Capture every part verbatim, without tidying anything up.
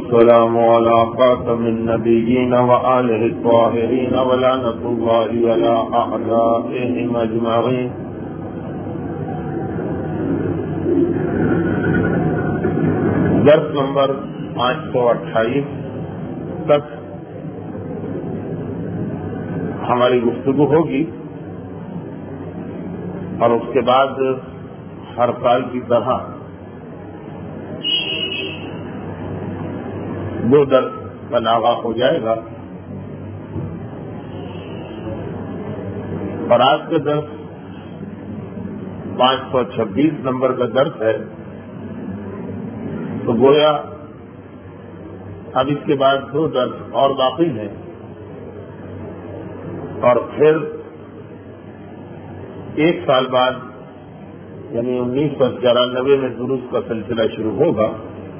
والسلام على خاتم النبيين وآله الطاهرين ولعنة الله على أعدائهم أجمعين. درس نمبر پانچ سو اٹھائیس تک ہماری گفتگو ہوگی اور اس کے بعد ہر سال کی طرح دو درس کا آغاز ہو جائے گا. اور آج کا درس پانچ سو چھبیس نمبر کا درس ہے. تو گویا اب اس کے بعد دو درس اور باقی ہیں اور پھر ایک سال بعد یعنی انیس سو چورانوے میں دروس کا سلسلہ شروع ہوگا.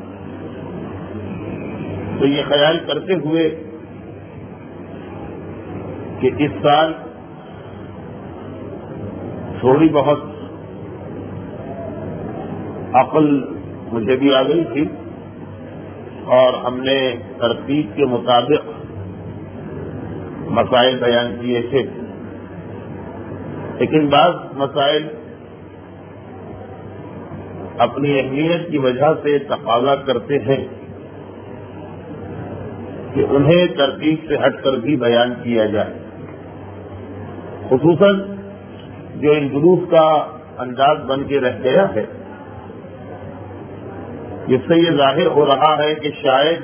تو یہ خیال کرتے ہوئے کہ اس سال تھوڑی بہت عقل مجھے بھی آ گئی تھی اور ہم نے ترتیب کے مطابق مسائل بیان کیے تھے، لیکن بعض مسائل اپنی اہمیت کی وجہ سے تقاضا کرتے ہیں کہ انہیں ترتیب سے ہٹ کر بھی بیان کیا جائے. خصوصاً جو ان دروس کا انداز بن کے رہ گیا ہے، جس سے یہ ظاہر ہو رہا ہے کہ شاید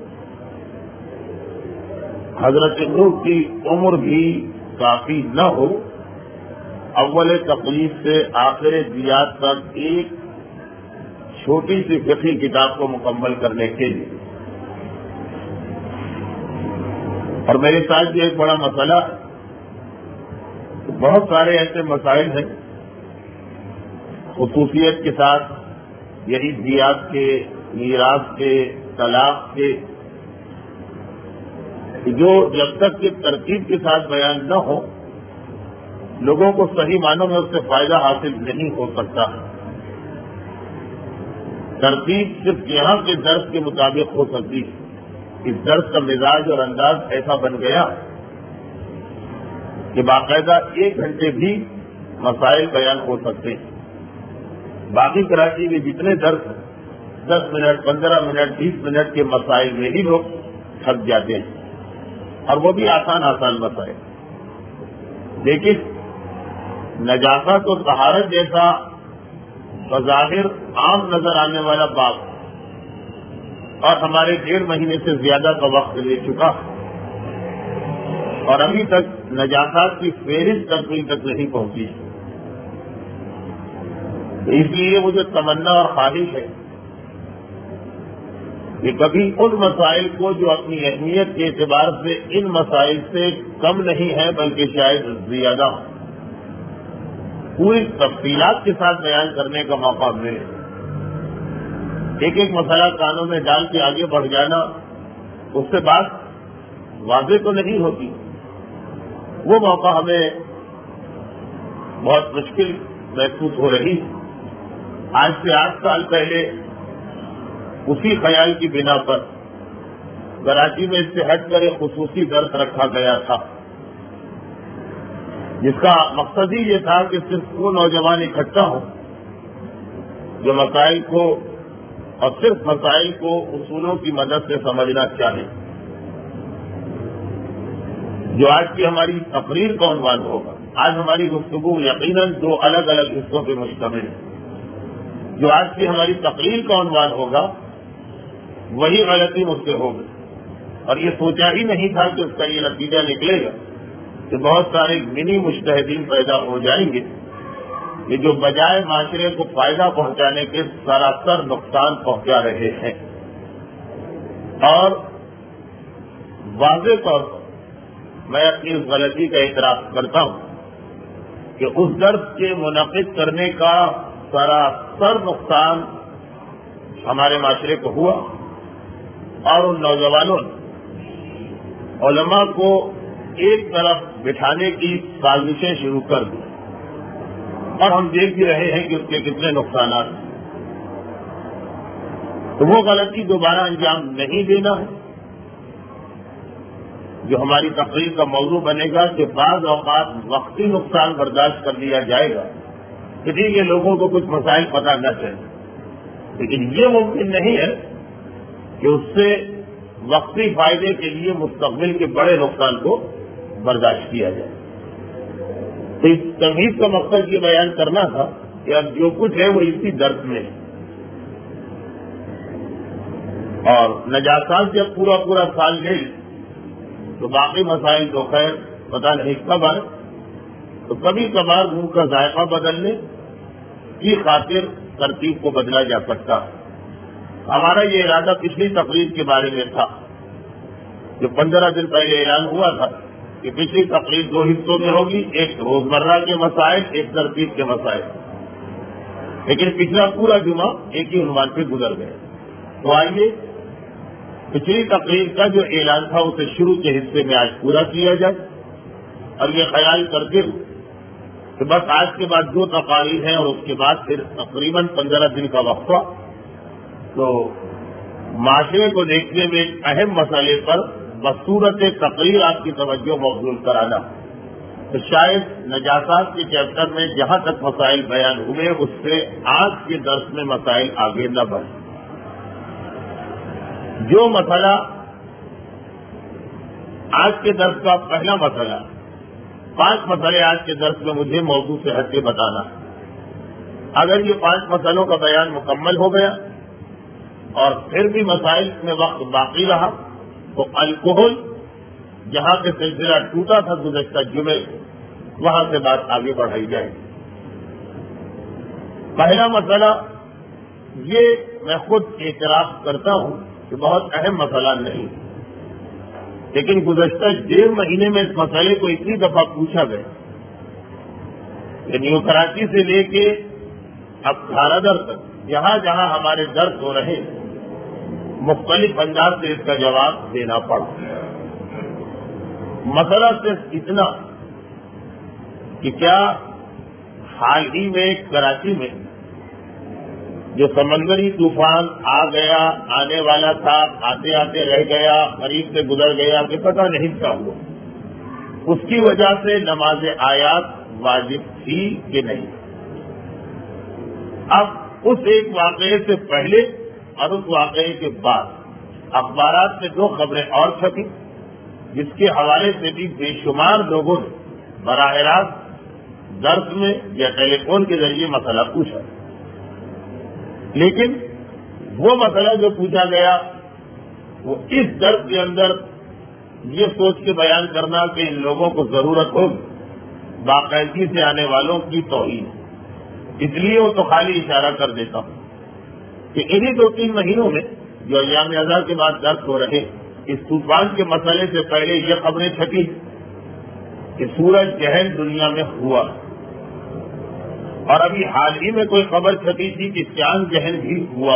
حضرت نوح کی عمر بھی کافی نہ ہو اول تقلیف سے آخر دیات تک ایک چھوٹی سی فقہی کتاب کو مکمل کرنے کے لیے. اور میرے ساتھ بھی ایک بڑا مسئلہ ہے. بہت سارے ایسے مسائل ہیں خصوصیت کے ساتھ یہی دیات کے، میراث کے، طلاق کے، جو جب تک کہ ترتیب کے ساتھ بیان نہ ہو لوگوں کو صحیح معنوں میں اس سے فائدہ حاصل نہیں ہو سکتا. ترتیب صرف یہاں کے درس کے مطابق ہو سکتی ہے. اس درس کا مزاج اور انداز ایسا بن گیا کہ باقاعدہ ایک گھنٹے بھی مسائل بیان ہو سکتے ہیں. باقی کراچی میں جتنے درس دس منٹ، پندرہ منٹ، بیس منٹ کے مسائل میں ہی لوگ تھک جاتے ہیں، اور وہ بھی آسان آسان مسائل. لیکن نجاست اور طہارت جیسا بظاہر عام نظر آنے والا بات اور ہمارے ڈیڑھ مہینے سے زیادہ کا وقت لے چکا اور ابھی تک نجاست کی فہرست تک کوئی تک نہیں پہنچی. اس لیے مجھے تمنا اور خواہش ہے کہ کبھی ان مسائل کو جو اپنی اہمیت کے اعتبار سے ان مسائل سے کم نہیں ہے بلکہ شاید زیادہ ہو، پوری تفصیلات کے ساتھ بیان کرنے کا موقع ملے. ایک ایک مسئلہ کانوں میں ڈال کے آگے بڑھ جانا، اس سے بات واضح تو نہیں ہوتی. وہ موقع ہمیں بہت مشکل محسوس ہو رہی. آج سے آٹھ سال پہلے اسی خیال کی بنا پر کراچی میں اس سے ہٹ کر ایک خصوصی درس رکھا گیا تھا، جس کا مقصد ہی یہ تھا کہ صرف وہ نوجوان اکٹھا ہوں جو مسائل کو اور صرف مسائل کو اصولوں کی مدد سے سمجھنا چاہیں. جو آج کی ہماری تقریر کا عنوان ہوگا، آج ہماری گفتگو یقیناً دو الگ الگ حصوں پہ مشتمل ہے. جو آج کی ہماری تقریر کا عنوان ہوگا وہی غلطی مجھ سے ہوگی، اور یہ سوچا ہی نہیں تھا کہ اس کا یہ نتیجہ نکلے گا کہ بہت سارے منی مجتہدین پیدا ہو جائیں گے کہ جو بجائے معاشرے کو فائدہ پہنچانے کے سراسر نقصان پہنچا رہے ہیں. اور واضح طور پر میں اپنی اس غلطی کا اعتراف کرتا ہوں کہ اس درس کے منعقد کرنے کا سراسر نقصان ہمارے معاشرے کو ہوا اور ان نوجوانوں نے علماء کو ایک طرف بٹھانے کی سازشیں شروع کر دی، اور ہم دیکھ بھی رہے ہیں کہ اس کے کتنے نقصانات ہیں. تو وہ غلطی دوبارہ انجام نہیں دینا ہے. جو ہماری تقریر کا موضوع بنے گا کہ بعض اوقات وقتی نقصان برداشت کر لیا جائے گا کہ ٹھیک ہے لوگوں کو کچھ مسائل پتہ نہ چلے, لیکن یہ ممکن نہیں ہے کہ اس سے وقتی فائدے کے لیے مستقبل کے بڑے نقصان کو برداشت کیا جائے. تو اس تمہید کا مقصد یہ بیان کرنا تھا کہ اب جو کچھ ہے وہ اسی درد میں ہے, اور نجاسات جب پورا پورا سال لے تو باقی مسائل تو خیر پتہ نہیں کب آئے, تو کبھی کبھار منہ کا ذائقہ بدلنے کی خاطر ترتیب کو بدلا جا سکتا ہے. ہمارا یہ ارادہ پچھلی تقریر کے بارے میں تھا جو پندرہ دن پہلے اعلان ہوا تھا کہ پچھلی تقریر دو حصوں میں ہوگی, ایک روزمرہ کے مسائل, ایک ترتیب کے مسائل, لیکن پچھلا پورا جمعہ ایک ہی عنوان پہ گزر گئے. تو آئیے پچھلی تقریر کا جو اعلان تھا اسے شروع کے حصے میں آج پورا کیا جائے, اور یہ خیال کرتے ہوئے کہ بس آج کے بعد دو تقاریر ہیں اور اس کے بعد پھر تقریباً پندرہ دن کا وقفہ, تو معاشرے کو دیکھنے میں ایک اہم مسئلے پر بصورت تقریر آپ کی توجہ مبذول کرانا. تو شاید نجاسات کے چیپٹر میں جہاں تک مسائل بیان ہوئے اس سے آج کے درس میں مسائل آگے نہ بڑھیں. جو مسئلہ آج کے درس کا پہلا مسئلہ, پانچ مسئلے آج کے درس میں مجھے موضوع سے ہٹ کے بتانا ہے. اگر یہ پانچ مسئلوں کا بیان مکمل ہو گیا اور پھر بھی مسائل میں وقت باقی رہا تو الکوہل جہاں سے سلسلہ ٹوٹا تھا گزشتہ جمعے وہاں سے بات آگے بڑھائی جائے. پہلا مسئلہ یہ میں خود اعتراف کرتا ہوں کہ بہت اہم مسئلہ نہیں, لیکن گزشتہ ڈیڑھ مہینے میں اس مسئلے کو اتنی دفعہ پوچھا گیا کہ نیو کراچی سے لے کے اب کھارادر تک جہاں جہاں ہمارے درد ہو رہے مختلف انداز سے اس کا جواب دینا پڑا. مسئلہ صرف اتنا کہ کیا حال ہی میں کراچی میں جو سمندری طوفان آ گیا, آنے والا تھا, آتے آتے رہ گیا, قریب سے گزر گیا کہ پتہ نہیں کیا ہوا, اس کی وجہ سے نماز آیات واجب تھی کہ نہیں. اب اس ایک واقعے سے پہلے اور اس واقعے کے بعد اخبارات میں دو خبریں اور چھپی جس کے حوالے سے بھی بے شمار لوگوں نے براہ راست درس میں یا ٹیلی فون کے ذریعے مسئلہ پوچھا, لیکن وہ مسئلہ جو پوچھا گیا وہ اس درس کے اندر یہ سوچ کے بیان کرنا کہ ان لوگوں کو ضرورت ہو باقاعدگی سے آنے والوں کی توہین, اس لیے وہ تو خالی اشارہ کر دیتا ہوں کہ انہی دو تین مہینوں میں جو ایام ازاں کے بعد درس ہو رہے اس طوفان کے مسئلے سے پہلے یہ خبریں چھپی کہ سورج گہن دنیا میں ہوا, اور ابھی حال ہی میں کوئی خبر چھپی تھی کہ چاند گہن بھی ہوا.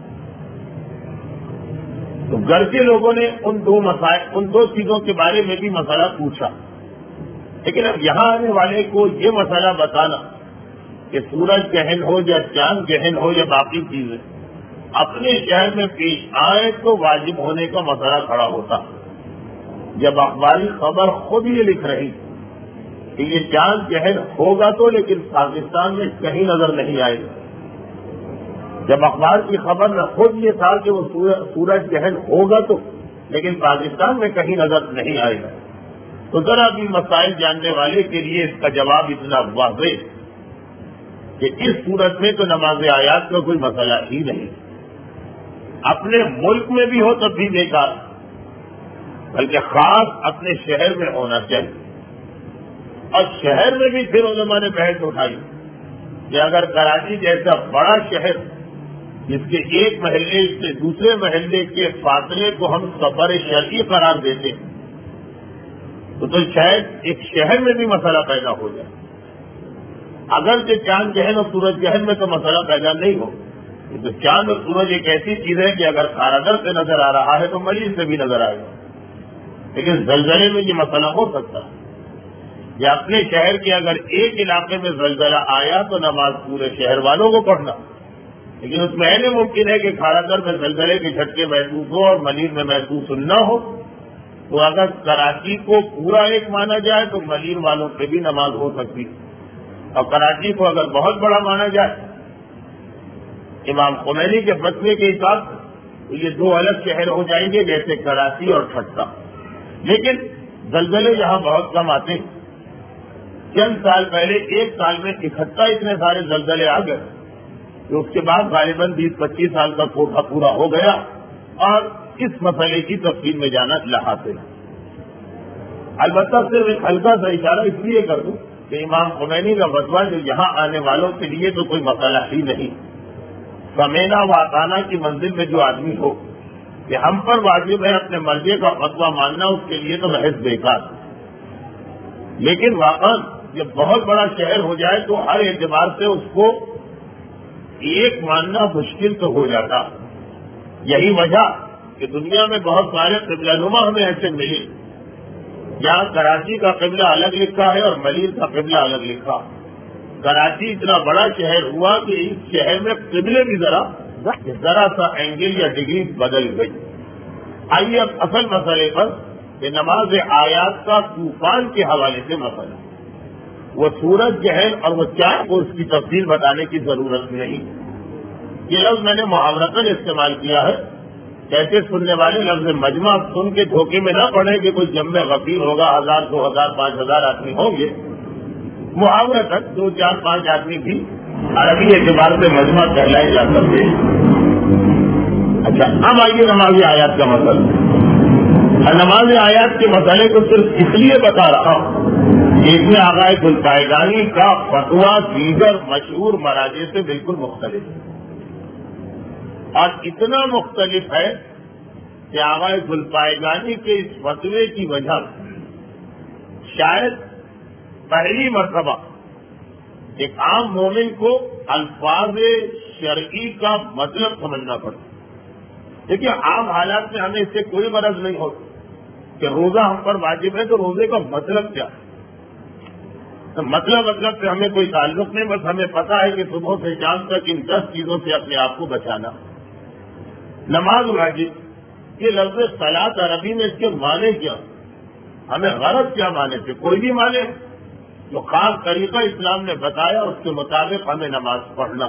تو گھر کے لوگوں نے ان دو مسائل ان دو چیزوں کے بارے میں بھی مسئلہ پوچھا, لیکن اب یہاں آنے والے کو یہ مسئلہ بتانا کہ سورج گہن ہو یا چاند گہن ہو یا باقی چیزیں اپنے شہر میں پیش آئے تو واجب ہونے کا مسئلہ کھڑا ہوتا. جب اخباری خبر خود یہ لکھ رہی کہ یہ چاند گہن ہوگا تو لیکن پاکستان میں کہیں نظر نہیں آئے گا, جب اخبار کی خبر میں خود یہ تھا کہ وہ سورج گہن ہوگا تو لیکن پاکستان میں کہیں نظر نہیں آئے گا, تو ذرا بھی مسائل جاننے والے کے لیے اس کا جواب اتنا واضح کہ اس صورت میں تو نماز آیات کا کوئی مسئلہ ہی نہیں, اپنے ملک میں بھی ہو تب بھی بیکار, بلکہ خاص اپنے شہر میں ہونا چاہیے. اور شہر میں بھی پھر علماء نے بحث اٹھائی کہ اگر کراچی جیسا بڑا شہر جس کے ایک محلے سے دوسرے محلے کے فاصلے کو ہم سفر شرعی قرار دیتے تو تو شاید ایک شہر میں بھی مسئلہ پیدا ہو جائے. اگر کہ چاند گہن اور سورج گہن میں تو مسئلہ پیدا نہیں ہو, تو چاند اور سورج ایک ایسی چیز ہے کہ اگر کھارادر سے نظر آ رہا ہے تو مریض سے بھی نظر آئے گا, لیکن زلزلے میں یہ مسئلہ ہو سکتا ہے. یا اپنے شہر کے اگر ایک علاقے میں زلزلہ آیا تو نماز پورے شہر والوں کو پڑھنا, لیکن اس میں ایسے ممکن ہے کہ کھارا در میں زلزلے کے جھٹکے محسوس ہو اور ملیر میں محسوس نہ ہو، تو اگر کراچی کو پورا ایک مانا جائے تو ملیر والوں پہ بھی نماز ہو سکتی، اور کراچی کو اگر بہت بڑا مانا جائے امام خمینی کے فتوے کے حساب سے تو یہ دو الگ شہر ہو جائیں گے، جیسے کراچی اور ٹھٹا۔ لیکن زلزلے یہاں بہت کم آتے ہیں۔ چند سال پہلے ایک سال میں اکٹھا اتنے سارے زلزلے آ گئے کہ اس کے بعد غالباً بیس پچیس سال کا کوٹا پورا ہو گیا، اور اس مسئلے کی تفصیل میں جانا لحاظ ہے۔ البتہ صرف ایک ہلکا سا اشارہ اس لیے کر دوں کہ امام خمینی کا فتویٰ جو یہاں آنے والوں کے لیے تو کوئی مسئلہ ہی نہیں، سمینا و اطانا کی منزل میں جو آدمی ہو کہ ہم پر واجب ہے اپنے مرضی کا فتویٰ ماننا، اس کے لیے تو محض بیکار۔ لیکن واقعا جب بہت بڑا شہر ہو جائے تو ہر اعتبار سے اس کو ایک ماننا مشکل تو ہو جاتا۔ یہی وجہ کہ دنیا میں بہت سارے قبلہ نما ہمیں ایسے ملے جہاں کراچی کا قبلہ الگ لکھا ہے اور ملیر کا قبلہ الگ لکھا۔ کراچی اتنا بڑا شہر ہوا کہ اس شہر میں قبلے بھی ذرا ذرا سا اینگل یا ڈگری بدل گئی۔ آئیے اب اصل مسئلے پر کہ نماز آیات کا طوفان کے حوالے سے مسئلہ، وہ سورج جہل اور وہ چاند کو اس کی تفصیل بتانے کی ضرورت نہیں۔ یہ لفظ میں نے محاورتاً استعمال کیا ہے، کیسے سننے والے لفظ مجمع سن کے دھوکے میں نہ پڑے کہ کوئی جمع غفیر ہوگا، ہزار دو ہزار پانچ ہزار آدمی ہوں گے۔ محاورتاً دو چار پانچ آدمی بھی عربی اعتبار سے مجمع کہلائے جا سکتے ہیں۔ اچھا، اب آئیے نماز آیات کا مسئلہ۔ نماز آیات کے مسئلے کو صرف اس لیے بتا رہا ہوں کہ اس میں آغائے گلپائگانی کا فتویٰ دیگر مشہور مراجع سے بالکل مختلف ہے، اور اتنا مختلف ہے کہ آغائے گلپائگانی کے اس فتوے کی وجہ شاید پہلی مرتبہ ایک عام مومن کو الفاظ شرعی کا مطلب سمجھنا پڑتا۔ دیکھیے عام حالات میں ہمیں اس سے کوئی غرض نہیں ہوتی کہ روزہ ہم پر واجب ہے تو روزے کا مطلب کیا ہے، مطلب مطلب سے ہمیں کوئی تعلق نہیں، بس ہمیں پتا ہے کہ صبح سے شام تک ان دس چیزوں سے اپنے آپ کو بچانا۔ نماز واجب، یہ لفظ صلاۃ عربی میں اس کے معنی کیا، ہمیں غرض کیا معنی سے، کوئی بھی معنی جو خاص طریقہ اسلام نے بتایا اس کے مطابق ہمیں نماز پڑھنا۔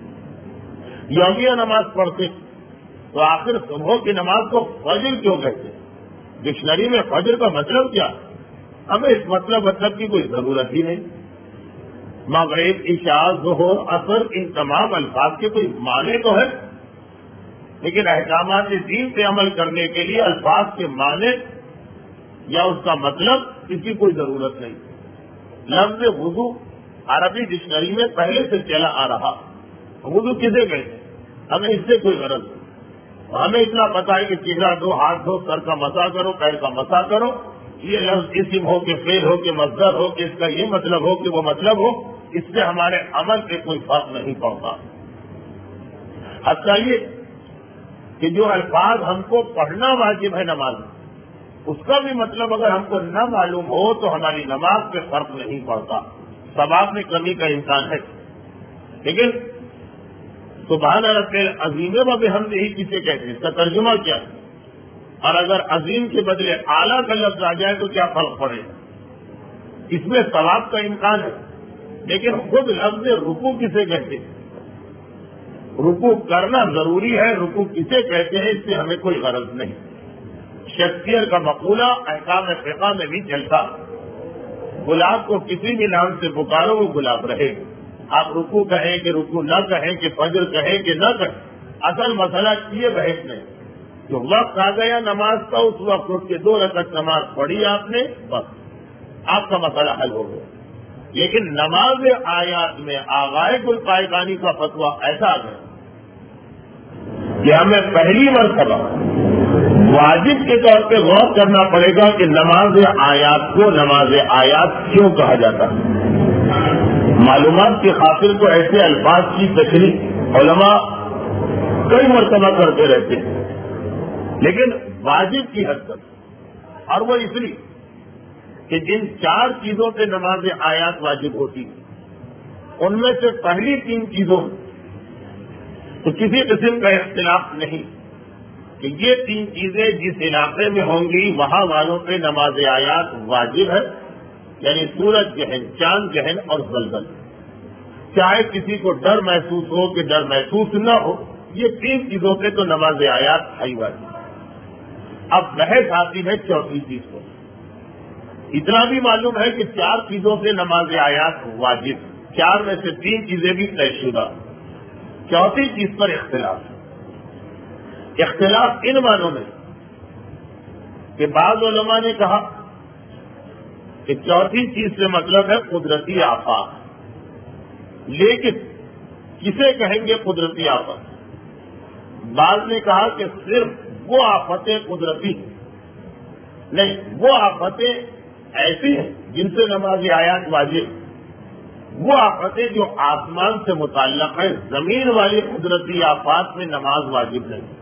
یومیہ نماز پڑھتے تو آخر صبح کی نماز کو فجر کیوں کہتے ہیں؟ ڈکشنری میں فجر کا مطلب کیا، ہمیں اس مطلب مطلب کی کوئی ضرورت ہی نہیں۔ مغرب، عشاء، ظہر، عصر، ان تمام الفاظ کے کوئی معنی تو ہے، لیکن احکامات دین پہ عمل کرنے کے لیے الفاظ کے معنی یا اس کا مطلب اس کی کوئی ضرورت نہیں۔ لفظ وضو عربی ڈکشنری میں پہلے سے چلا آ رہا، وضو کسے کہتے ہیں، ہمیں اس سے کوئی غرض نہیں۔ ہمیں اتنا پتا ہے کہ چہرہ دو، ہاتھ دو، سر کا مسا کرو، پیر کا مسا کرو، یہ لفظ اسم ہو کہ فعل ہو کہ مصدر ہو کہ اس کا یہ مطلب ہو کہ وہ مطلب ہو، اس سے ہمارے عمل پہ کوئی فرق نہیں پڑتا۔ حتیٰ یہ کہ جو الفاظ ہم کو پڑھنا واجب ہے نماز میں، اس کا بھی مطلب اگر ہم کو نہ معلوم ہو تو ہماری نماز پہ فرق نہیں پڑتا، ثواب میں کمی کا امکان ہے۔ لیکن سبحان رب العظیم و بحمدہ کسے کہتے ہیں، اس کا ترجمہ کیا ہے، اور اگر عظیم کے بدلے اعلیٰ کا لفظ آ جائے تو کیا فرق پڑے گا، اس میں ثواب کا امکان ہے۔ لیکن خود لفظ رکوع کسے کہتے ہیں، رکوع کرنا ضروری ہے، رکوع کسے کہتے ہیں اس سے ہمیں کوئی غرض نہیں۔ شیکسپیئر کا مقولہ احکام فقہ میں بھی چلتا، گلاب کو کسی بھی نام سے پکارو وہ گلاب رہے گا، آپ رکوع کہیں کہ رکوع نہ کہیں کہ فجر کہیں کہ نہ کہیں، اصل مسئلہ یہ بحث نہیں، جو وقت آ گیا نماز کا اس وقت اٹھ کے دو رکعت نماز پڑھی آپ نے، بس آپ کا مسئلہ حل ہو گیا۔ لیکن نماز آیات میں آغائے گلپائگانی کا فتویٰ ایسا ہے کہ ہمیں پہلی مرتبہ واجب کے طور پہ غور کرنا پڑے گا کہ نماز آیات کو نماز آیات کیوں کہا جاتا ہے۔ معلومات کی خاطر کو ایسے الفاظ کی تشریح علماء کئی مرتبہ کرتے رہتے ہیں، لیکن واجب کی حد تک، اور وہ اس لیے کہ جن چار چیزوں سے نماز آیات واجب ہوتی ہے ان میں سے پہلی تین چیزوں تو کسی قسم کا اختلاف نہیں کہ یہ تین چیزیں جس علاقے میں ہوں گی وہاں والوں پہ نماز آیات واجب ہے، یعنی سورج گہن، چاند گہن اور زلزل، چاہے کسی کو ڈر محسوس ہو کہ ڈر محسوس نہ ہو، یہ تین چیزوں پہ تو نماز آیات ہے واجب۔ اب بحث آتی ہے چوتھی چیز کو۔ اتنا بھی معلوم ہے کہ چار چیزوں سے نماز آیات واجب، چار میں سے تین چیزیں بھی طے شدہ، چوتھی چیز پر اختلاف۔ اختلاف ان معنوں میں کہ بعض علماء نے کہا کہ چوتھی چیز سے مطلب ہے قدرتی آفات، لیکن کسے کہیں گے قدرتی آفت؟ بعض نے کہا کہ صرف وہ آفتیں قدرتی نہیں، وہ آفتیں ایسی ہیں جن سے نماز آیات واجب، وہ آفتیں جو آسمان سے متعلق ہیں، زمین والی قدرتی آفات میں نماز واجب نہیں۔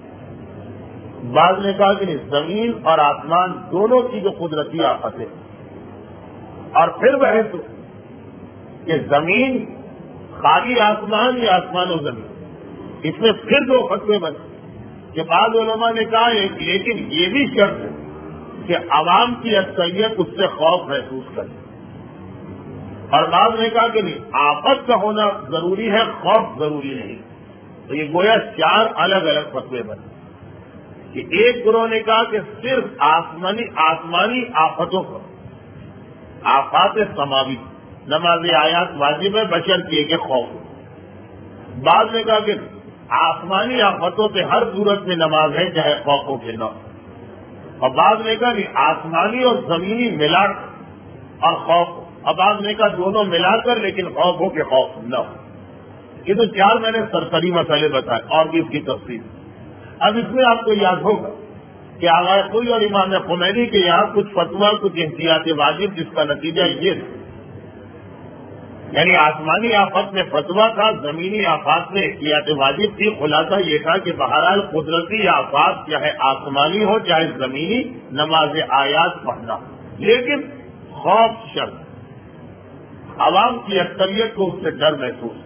بعض نے کہا کہ نہیں، زمین اور آسمان دونوں کی جو قدرتی آفتیں، اور پھر بحث کہ زمین خالی آسمان یا آسمان و زمین، اس میں پھر دو فتوے بنے کہ بعض علماء نے کہا لیکن یہ بھی شرط ہے کہ عوام کی اکثریت اس سے خوف محسوس کرے، اور بعض نے کہا کہ نہیں، آفت کا ہونا ضروری ہے، خوف ضروری نہیں۔ تو یہ گویا چار الگ الگ فتوے بنے کہ ایک گروہ نے کہا کہ صرف آسمانی آسمانی آفتوں پر، آفات سماوی، نماز آیات واجب ہے بشرطیے کے خوف۔ بعض نے کہا کہ آسمانی آفتوں پہ ہر صورت میں نماز ہے چاہے خوف ہو کے نہ، اور بعض نے کہا کہ آسمانی اور زمینی ملا کر اور خوف، اور بعض نے کہا دونوں ملا کر لیکن خوف ہو کہ خوف نہ ہو۔ یہ تو چار میں نے سرسری مسئلے بتائے اور بھی اس کی تفصیل۔ اب اس میں آپ کو یاد ہوگا کہ آغا کوئی اور امام خمینی کے یہاں کچھ فتویٰ، کچھ احتیاط واجب، جس کا نتیجہ یہ تھا، یعنی آسمانی آفت میں فتویٰ تھا، زمینی آفات میں احتیاط واجب تھی۔ خلاصہ یہ تھا کہ بہرحال قدرتی آفات چاہے آسمانی ہو چاہے زمینی، نماز آیات پڑھنا، لیکن خوف شرط، عوام کی اکثریت کو اس سے ڈر محسوس۔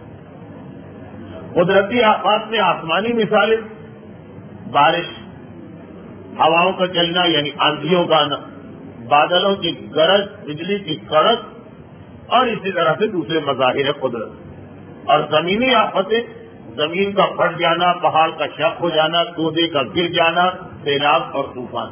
قدرتی آفات میں آسمانی مثالیں، بارش، ہواؤں کا چلنا یعنی آندھیوں کا آنا، بادلوں کی گرج، بجلی کی کڑک، اور اسی طرح سے دوسرے مظاہر قدرت۔ اور زمینی آفتیں، زمین کا پھٹ جانا، پہاڑ کا شق ہو جانا، تودے کا گر جانا، سیلاب اور طوفان۔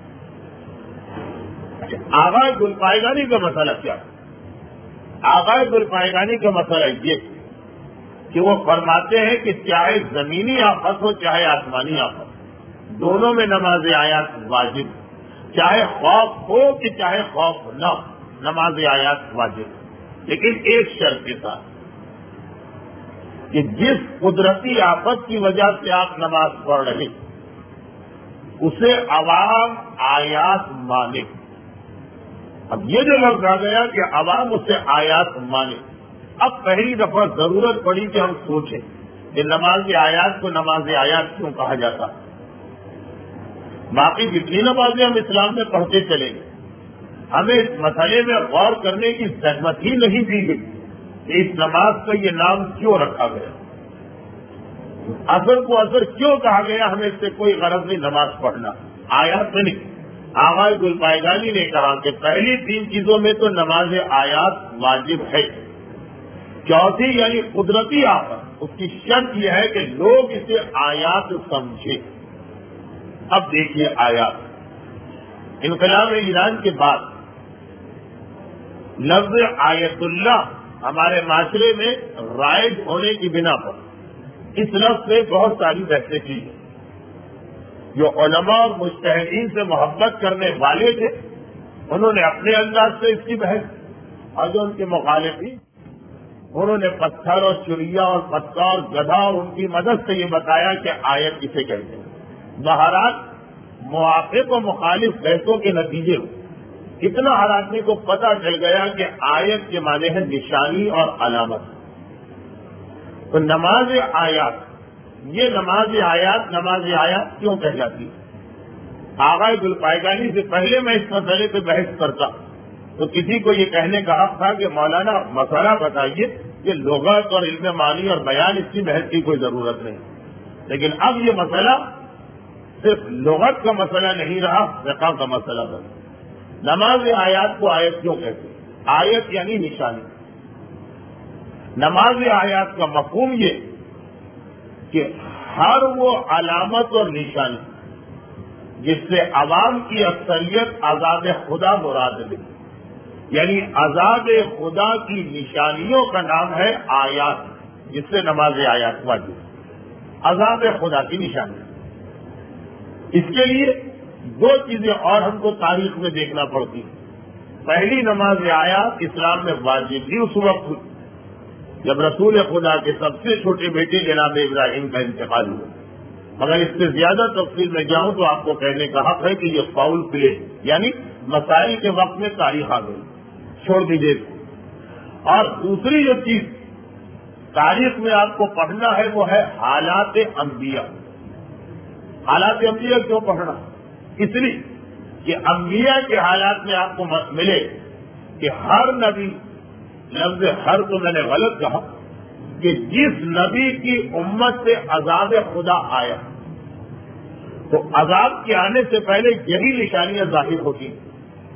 آغا گلپائگانی کا مسئلہ کیا؟ آغا گلپائگانی کا مسئلہ یہ کہ وہ فرماتے ہیں کہ چاہے زمینی آفت ہو چاہے آسمانی آفت، دونوں میں نماز آیات واجب، چاہے خوف ہو کہ چاہے خوف نہ ہو، نماز آیات واجب، لیکن ایک شرط کے ساتھ کہ جس قدرتی آفت کی وجہ سے آپ نماز پڑھ رہے اسے عوام آیات مانے۔ اب یہ جو لفظ آ گیا کہ عوام اسے آیات مانے، اب پہلی دفعہ ضرورت پڑی کہ ہم سوچیں کہ نماز آیات کو نماز آیات کیوں کہا جاتا۔ باقی جتنی نمازیں ہم اسلام میں پڑھتے چلیں گے، ہمیں اس مسئلے میں غور کرنے کی زحمت ہی نہیں دی گئی کہ اس نماز کا یہ نام کیوں رکھا گیا، اثر کو اثر کیوں کہا گیا، ہمیں اس سے کوئی غرض نہیں نماز پڑھنا، آیات میں نہیں۔ آغا گلپائگانی نے کہا کہ پہلی تین چیزوں میں تو نماز آیات واجب ہے، چوتھی یعنی قدرتی آفت، اس کی شرط یہ ہے کہ لوگ اسے آیات سمجھے۔ اب دیکھیے آیات، انقلاب ایران کے بعد لفظ آیت اللہ ہمارے معاشرے میں رائج ہونے کی بنا پر اس لفظ سے بہت ساری بحثیں کی ہیں۔ جو علماء اور مجتہدین سے محبت کرنے والے تھے انہوں نے اپنے انداز سے اس کی بحث، اور جو ان کے مخالفین انہوں نے پتھر اور چڑیا اور پتا اور گدھا اور ان کی مدد سے یہ بتایا کہ آیت کسے کہتے ہیں۔ بہرحال موافق و مخالف بحثوں کے نتیجے میں اتنا ہر آدمی کو پتہ چل گیا کہ آیت کے معنی ہے نشانی اور علامت۔ تو نماز آیات، یہ نماز آیات نماز آیات کیوں کہہ جاتی ہے؟ آغا گلپائگانی سے پہلے میں اس مسئلے پہ بحث کرتا تو کسی کو یہ کہنے کا حق تھا کہ مولانا مسئلہ بتائیے یہ لغت اور علم معنی اور بیان اس کی بحث کی کوئی ضرورت نہیں. لیکن اب یہ مسئلہ صرف لغت کا مسئلہ نہیں رہا، فقہ کا مسئلہ بنا. نماز آیات کو آیت کیوں کہتے ہیں؟ آیت یعنی نشانی. نماز آیات کا مفہوم یہ کہ ہر وہ علامت اور نشانی جس سے عوام کی اکثریت عذاب خدا مراد لے، یعنی عذاب خدا کی نشانیوں کا نام ہے آیات، جس سے نماز آیات واجب. عذاب خدا کی نشانی. اس کے لیے دو چیزیں اور ہم کو تاریخ میں دیکھنا پڑتی ہیں. پہلی نماز آیات اسلام میں واجب تھی اس وقت جب رسول خدا کے سب سے چھوٹے بیٹے جناب ابراہیم کا انتقال ہوا. مگر اس سے زیادہ تفصیل میں جاؤں تو آپ کو کہنے کا حق ہے کہ یہ فاؤل پلے، یعنی مسائل کے وقت میں تاریخ آ گئی، چھوڑ دیجیے. اور دوسری جو چیز تاریخ میں آپ کو پڑھنا ہے وہ ہے حالات انبیاء. حالات انبیاء کیوں پڑھنا؟ اس لیے کہ انبیاء کے حالات میں آپ کو ملے کہ ہر نبی، لفظ ہر تو میں نے غلط کہا، کہ جس نبی کی امت سے عذاب خدا آیا تو عذاب کے آنے سے پہلے یہی نشانیاں ظاہر ہوتی ہیں.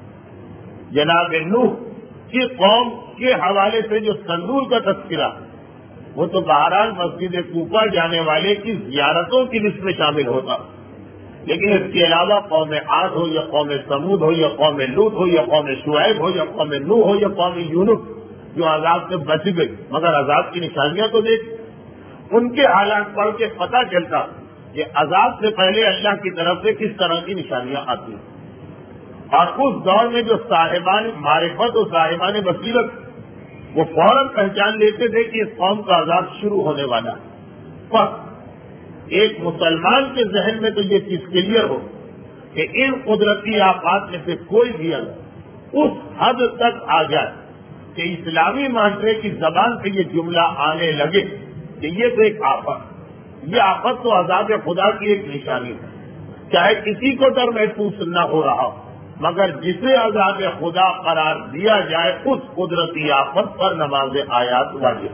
جناب نوح کی قوم کے حوالے سے جو تندور کا تذکرہ وہ تو بہرحال مسجد کوفہ جانے والے کی زیارتوں کی لسٹ میں شامل ہوتا، لیکن اس کے علاوہ قوم عاد ہو یا قوم سمود ہو یا قوم لوط ہو یا قوم شعیب ہو یا قوم نوح ہو یا قوم یونس جو عذاب سے بچ گئی مگر عذاب کی نشانیاں تو دیکھ. ان کے حالات پڑھ کے پتہ چلتا کہ عذاب سے پہلے اللہ کی طرف سے کس طرح کی نشانیاں آتی ہیں. اور اس دور میں جو صاحبان معرفت اور صاحبان بصیرت وہ فوراً پہچان لیتے تھے کہ اس قوم کا عذاب شروع ہونے والا ہے. پر ایک مسلمان کے ذہن میں تو یہ چیز کلیئر ہو کہ ان قدرتی آفات میں سے کوئی بھی اگر اس حد تک آ جائے کہ اسلامی معاشرے کی زبان سے یہ جملہ آنے لگے کہ یہ تو ایک آفت، یہ آفت تو عذاب خدا کی ایک نشانی ہے، چاہے کسی کو ڈر محسوس نہ ہو رہا ہو، مگر جسے عذاب خدا قرار دیا جائے اس قدرتی آفت پر نماز آیات واجب.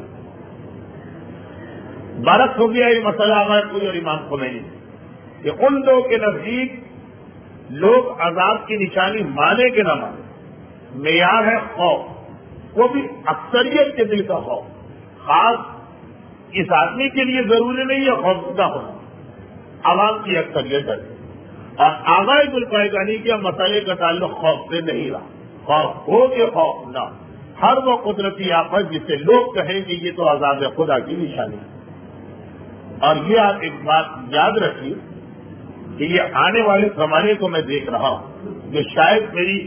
برعکس ہو گیا یہ مسئلہ ہمارے کوئی اور امام خمینی کہ ان لوگوں کے نزدیک لوگ عذاب کی نشانی مانے کے نہ مانے، معیار ہے خوف، وہ بھی اکثریت کے دل کا خوف. خاص اس آدمی کے لیے ضروری نہیں ہے خوفزدہ ہونا، عوام کی اکثریت ہے. اور آغاز القیدانی کے مسئلے کا تعلق خوف سے نہیں رہا. خوف ہو کہ خوف نہ، ہر وہ قدرتی آفت جس سے لوگ کہیں کہ یہ تو عذاب خدا کی نشانی ہے. اور یہ آپ ایک بات یاد رکھیے کہ یہ آنے والے زمانے کو میں دیکھ رہا ہوں جو شاید میری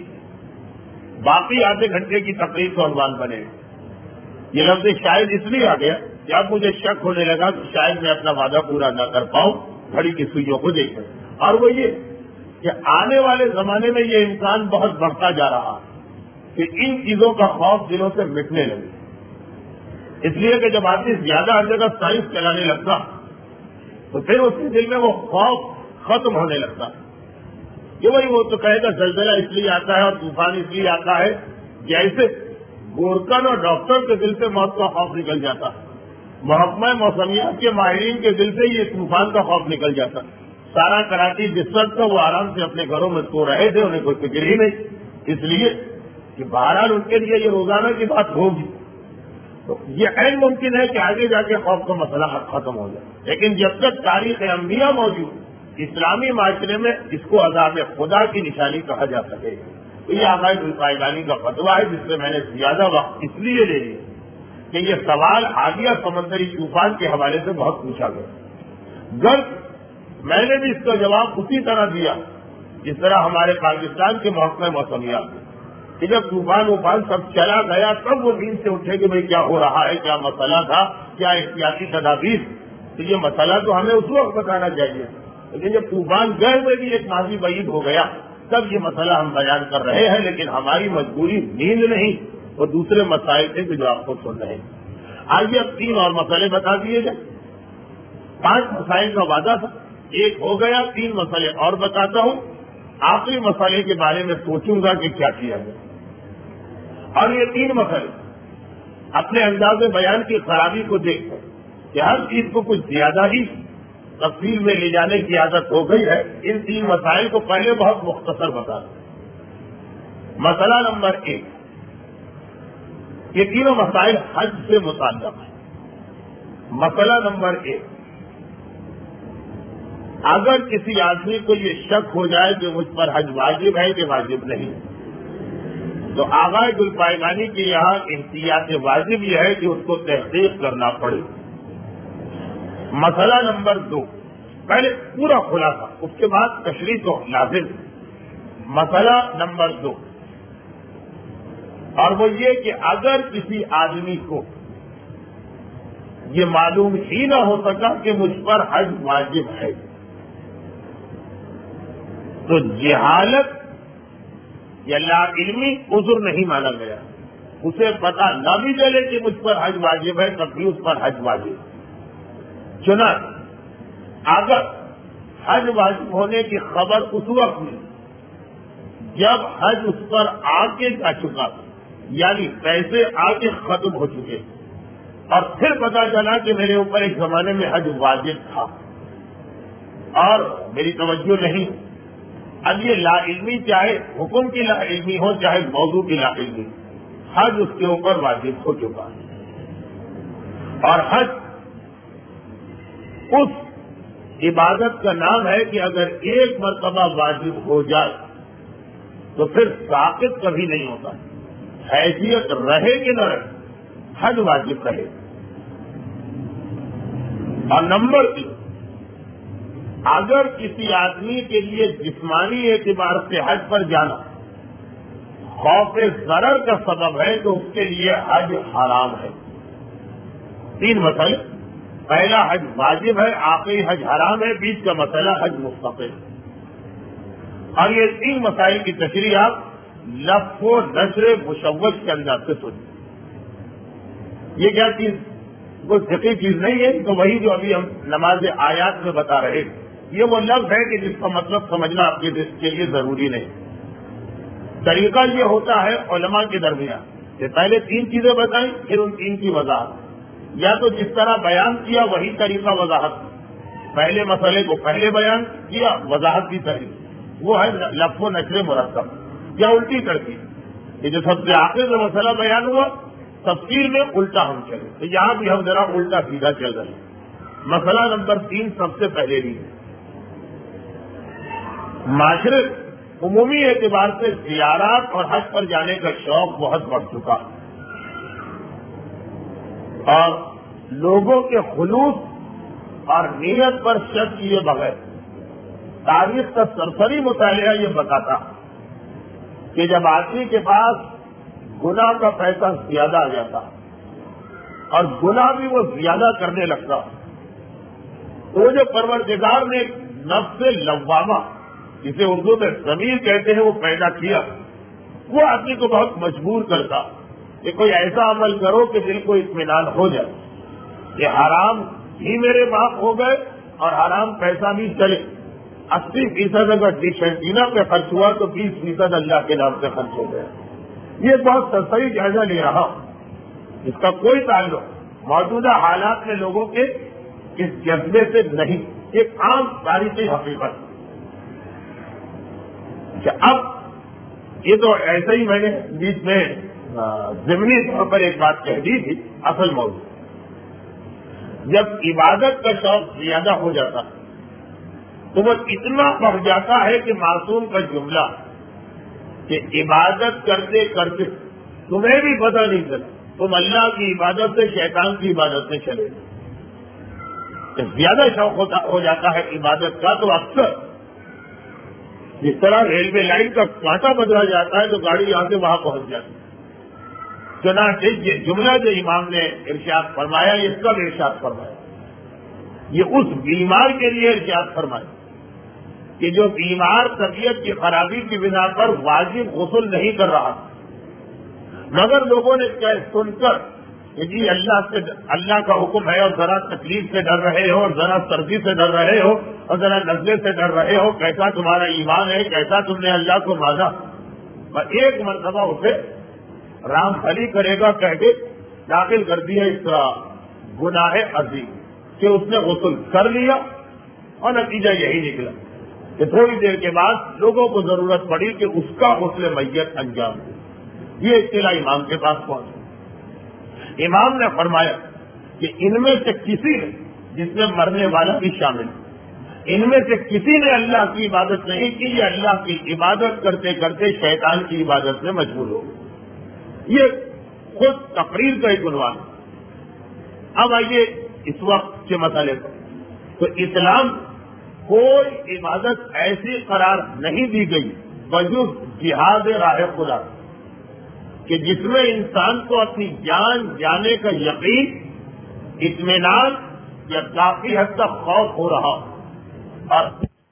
باقی آدھے گھنٹے کی تقریر کا عنوان بنے. یہ لفظ شاید اس لیے آ گیا کہ اب مجھے شک ہونے لگا کہ شاید میں اپنا وعدہ پورا نہ کر پاؤں گھڑی کی سوئیوں کو دیکھ کر. اور وہ یہ کہ آنے والے زمانے میں یہ امکان بہت بڑھتا جا رہا ہے کہ ان چیزوں کا خوف دلوں سے مٹنے لگے. اس لیے کہ جب آدمی زیادہ ہر جگہ سائنس چلانے لگتا تو پھر اس کے دل میں وہ خوف ختم ہونے لگتا کہ وہی وہ تو کہے گا زلزلہ اس لیے آتا ہے اور طوفان اس لیے آتا ہے، جیسے گورکن اور ڈاکٹر کے دل سے موت کا خوف نکل جاتا، محکمہ موسمیات کے ماہرین کے دل سے یہ طوفان کا خوف نکل جاتا. سارا کراچی ڈسٹرکٹ کا وہ آرام سے اپنے گھروں میں سو رہے تھے، انہیں کوئی فکر ہی نہیں، اس لیے کہ بہرحال ان کے لیے یہ روزانہ کی بات ہوگی. تو یہ عین ممکن ہے کہ آگے جا کے خوف کا مسئلہ ختم ہو جائے. لیکن جب تک تاریخ انبیاء موجود اسلامی معاشرے میں اس کو عذاب خدا کی نشانی کہا جا سکے. تو یہ عقائد القائدانی کا فتویٰ ہے جس سے میں نے زیادہ وقت اس لیے لے لیا کہ یہ سوال عالیہ سمندری طوفان کے حوالے سے بہت پوچھا گیا. غرض میں نے بھی اس کا جواب اسی طرح دیا جس طرح ہمارے پاکستان کے محکمہ موسمیات کہ جب طوفان وفان سب چلا گیا تب وہ نیند سے اٹھے کہ بھئی کیا ہو رہا ہے، کیا مسئلہ تھا، کیا احتیاطی تدابیر. تو یہ مسئلہ تو ہمیں اس وقت بتانا چاہیے، لیکن جب طوفان گئے ہوئے بھی ایک ماضی بعید ہو گیا تب یہ مسئلہ ہم بیان کر رہے ہیں. لیکن ہماری مجبوری نیند نہیں اور دوسرے مسائل تھے کہ جو آپ کو سن رہے ہیں. آئیے اب تین اور مسئلے بتا دیے جائیں. پانچ مسائل کا وعدہ تھا، ایک ہو گیا، تین مسئلے اور بتاتا ہوں. آخری مسئلے کے بارے میں سوچوں گا کہ کیا کیا جائے. اور یہ تین مسئلے اپنے انداز بیان کی خرابی کو دیکھ کر کہ ہر چیز کو کچھ زیادہ ہی تفصیل میں لے جانے کی عادت ہو گئی ہے، ان تین مسائل کو پہلے بہت مختصر بتا دیں۔ مسئلہ نمبر ایک، یہ تینوں مسائل حج سے متعلق ہیں۔ مسئلہ نمبر ایک، اگر کسی آدمی کو یہ شک ہو جائے کہ مجھ پر حج واجب ہے کہ واجب نہیں، تو آغاز الپائگانی کے یہاں احتیاط واجب یہ ہے کہ اس کو تحقیق کرنا پڑے۔ مسئلہ نمبر دو، پہلے پورا خلاصہ، اس کے بعد تشریح تو لازم۔ مسئلہ نمبر دو، اور وہ یہ کہ اگر کسی آدمی کو یہ معلوم ہی نہ ہو سکا کہ مجھ پر حج واجب ہے، تو جہالت یا لا علمی عذر نہیں مانا گیا۔ اسے پتہ نہ بھی چلے کہ مجھ پر حج واجب ہے تب بھی اس پر حج واجب ہے۔ چنانچہ اگر حج واجب ہونے کی خبر اس وقت میں جب حج اس پر آ کے جا چکا، یعنی پیسے آ کے ختم ہو چکے، اور پھر پتا چلا کہ میرے اوپر ایک زمانے میں حج واجب تھا اور میری توجہ نہیں، اب یہ لا علمی چاہے حکم کی لا علمی ہو چاہے موضوع کی لا علمی، حج اس کے اوپر واجب ہو چکا ہے۔ اور حج اس عبادت کا نام ہے کہ اگر ایک مرتبہ واجب ہو جائے تو پھر ساقط کبھی نہیں ہوتا، حیثیت رہے کہ نہ رہے، حج واجب رہے۔ اور نمبر تین، اگر کسی آدمی کے لیے جسمانی اعتبار سے حج پر جانا خوف ضرر کا سبب ہے تو اس کے لیے حج حرام ہے۔ تین مسئلے، پہلا حج واجب ہے، آخری حج حرام ہے، بیچ کا مسئلہ حج مستقل۔ اور یہ تین مسائل کی تشریح آپ لفظ و نشر مشوش کے انداز سے سنیں۔ یہ کیا چیز کوئی فقہی چیز نہیں ہے، تو وہی جو ابھی ہم نماز آیات میں بتا رہے ہیں، یہ وہ لفظ ہے کہ جس کا مطلب سمجھنا آپ کے لیے ضروری نہیں۔ طریقہ یہ ہوتا ہے علماء کے درمیان کہ پہلے تین چیزیں بتائیں پھر ان تین کی وضاحت، یا تو جس طرح بیان کیا وہی طریقہ وضاحت، پہلے مسئلے کو پہلے بیان کیا وضاحت کی طریقہ، وہ ہے لفظ و نشر مرتب، یا الٹی ترتیب کہ جو سب سے آخر میں مسئلہ بیان ہوا تفسیر میں الٹا ہم چلے، تو یہاں بھی ہم ذرا الٹا سیدھا چل رہے ہیں۔ مسئلہ نمبر تین سب سے پہلے بھی ہے، معاشرے عمومی اعتبار سے زیارات اور حج پر جانے کا شوق بہت بڑھ چکا ہے، اور لوگوں کے خلوص اور نیت پر شک کیے بغیر تاریخ کا سرسری مطالعہ یہ بتاتا کہ جب آدمی کے پاس گناہ کا پیسہ زیادہ آ جاتا اور گناہ بھی وہ زیادہ کرنے لگتا، تو جو پروردگار نے نفس لوامہ جسے اردو میں ضمیر کہتے ہیں وہ پیدا کیا، وہ آدمی کو بہت مجبور کرتا کہ کوئی ایسا عمل کرو کہ دل کو اطمینان ہو جائے کہ حرام ہی میرے باپ ہو گئے اور حرام پیسہ بھی چلے، اسی فیصد اگر ڈیشنٹینا پہ خرچ ہوا تو بیس فیصد اللہ کے نام سے خرچ ہو گیا۔ یہ بہت صحیح جائزہ لے رہا ہوں، اس کا کوئی تعلق موجودہ حالات میں لوگوں کے اس جذبے سے نہیں، ایک عام تاریخی حقیقت۔ کہ اب یہ تو ایسے ہی میں نے بیچ میں ضمنی طور پر ایک بات کہہ دی تھی، اصل موضوع جب عبادت کا شوق زیادہ ہو جاتا تو وہ اتنا بڑھ جاتا ہے کہ معصوم کا جملہ کہ عبادت کرتے کرتے تمہیں بھی پتہ نہیں چلا تم اللہ کی عبادت سے شیطان کی عبادت میں چلے گئے۔ زیادہ شوق ہوتا ہو جاتا ہے عبادت کا تو اکثر جس طرح ریلوے لائن کا کانٹا بدلا جاتا ہے تو گاڑی یہاں سے وہاں پہنچ جاتی ہے۔ چنانچہ یہ جملہ جو امام نے ارشاد فرمایا یہ کب ارشاد فرمایا؟ یہ اس بیمار کے لیے ارشاد فرمایا کہ جو بیمار طبیعت کی خرابی کی بنا پر واجب غسل نہیں کر رہا، مگر لوگوں نے سن کر کہ جی اللہ سے اللہ کا حکم ہے اور ذرا تکلیف سے ڈر رہے ہو اور ذرا سردی سے ڈر رہے ہو اور ذرا نزلے سے ڈر رہے ہو، کیسا تمہارا ایمان ہے، کیسا تم نے اللہ کو مانا، اور ایک مرتبہ اسے رام خلی کرے گا کہہ کے داخل کر دیا اس طرح گناہ عظیم کہ اس نے غسل کر لیا اور نتیجہ یہی نکلا کہ تھوڑی دیر کے بعد لوگوں کو ضرورت پڑی کہ اس کا غسل میت انجام دے. یہ اطلاع امام کے پاس پہنچی. امام نے فرمایا کہ ان میں سے کسی نے، جس میں مرنے والا بھی شامل، ان میں سے کسی نے اللہ کی عبادت نہیں کی، یہ اللہ کی عبادت کرتے کرتے شیطان کی عبادت میں مشغول ہو. یہ خود تقریر کا ایک عنوان. اب آئیے اس وقت کے مسئلے پر. تو اسلام کوئی عبادت ایسی قرار نہیں دی گئی بجز جہاد راہ خدا کہ جس میں انسان کو اپنی جان جانے کا یقین، اطمینان یا کافی حد تک خوف ہو رہا. اور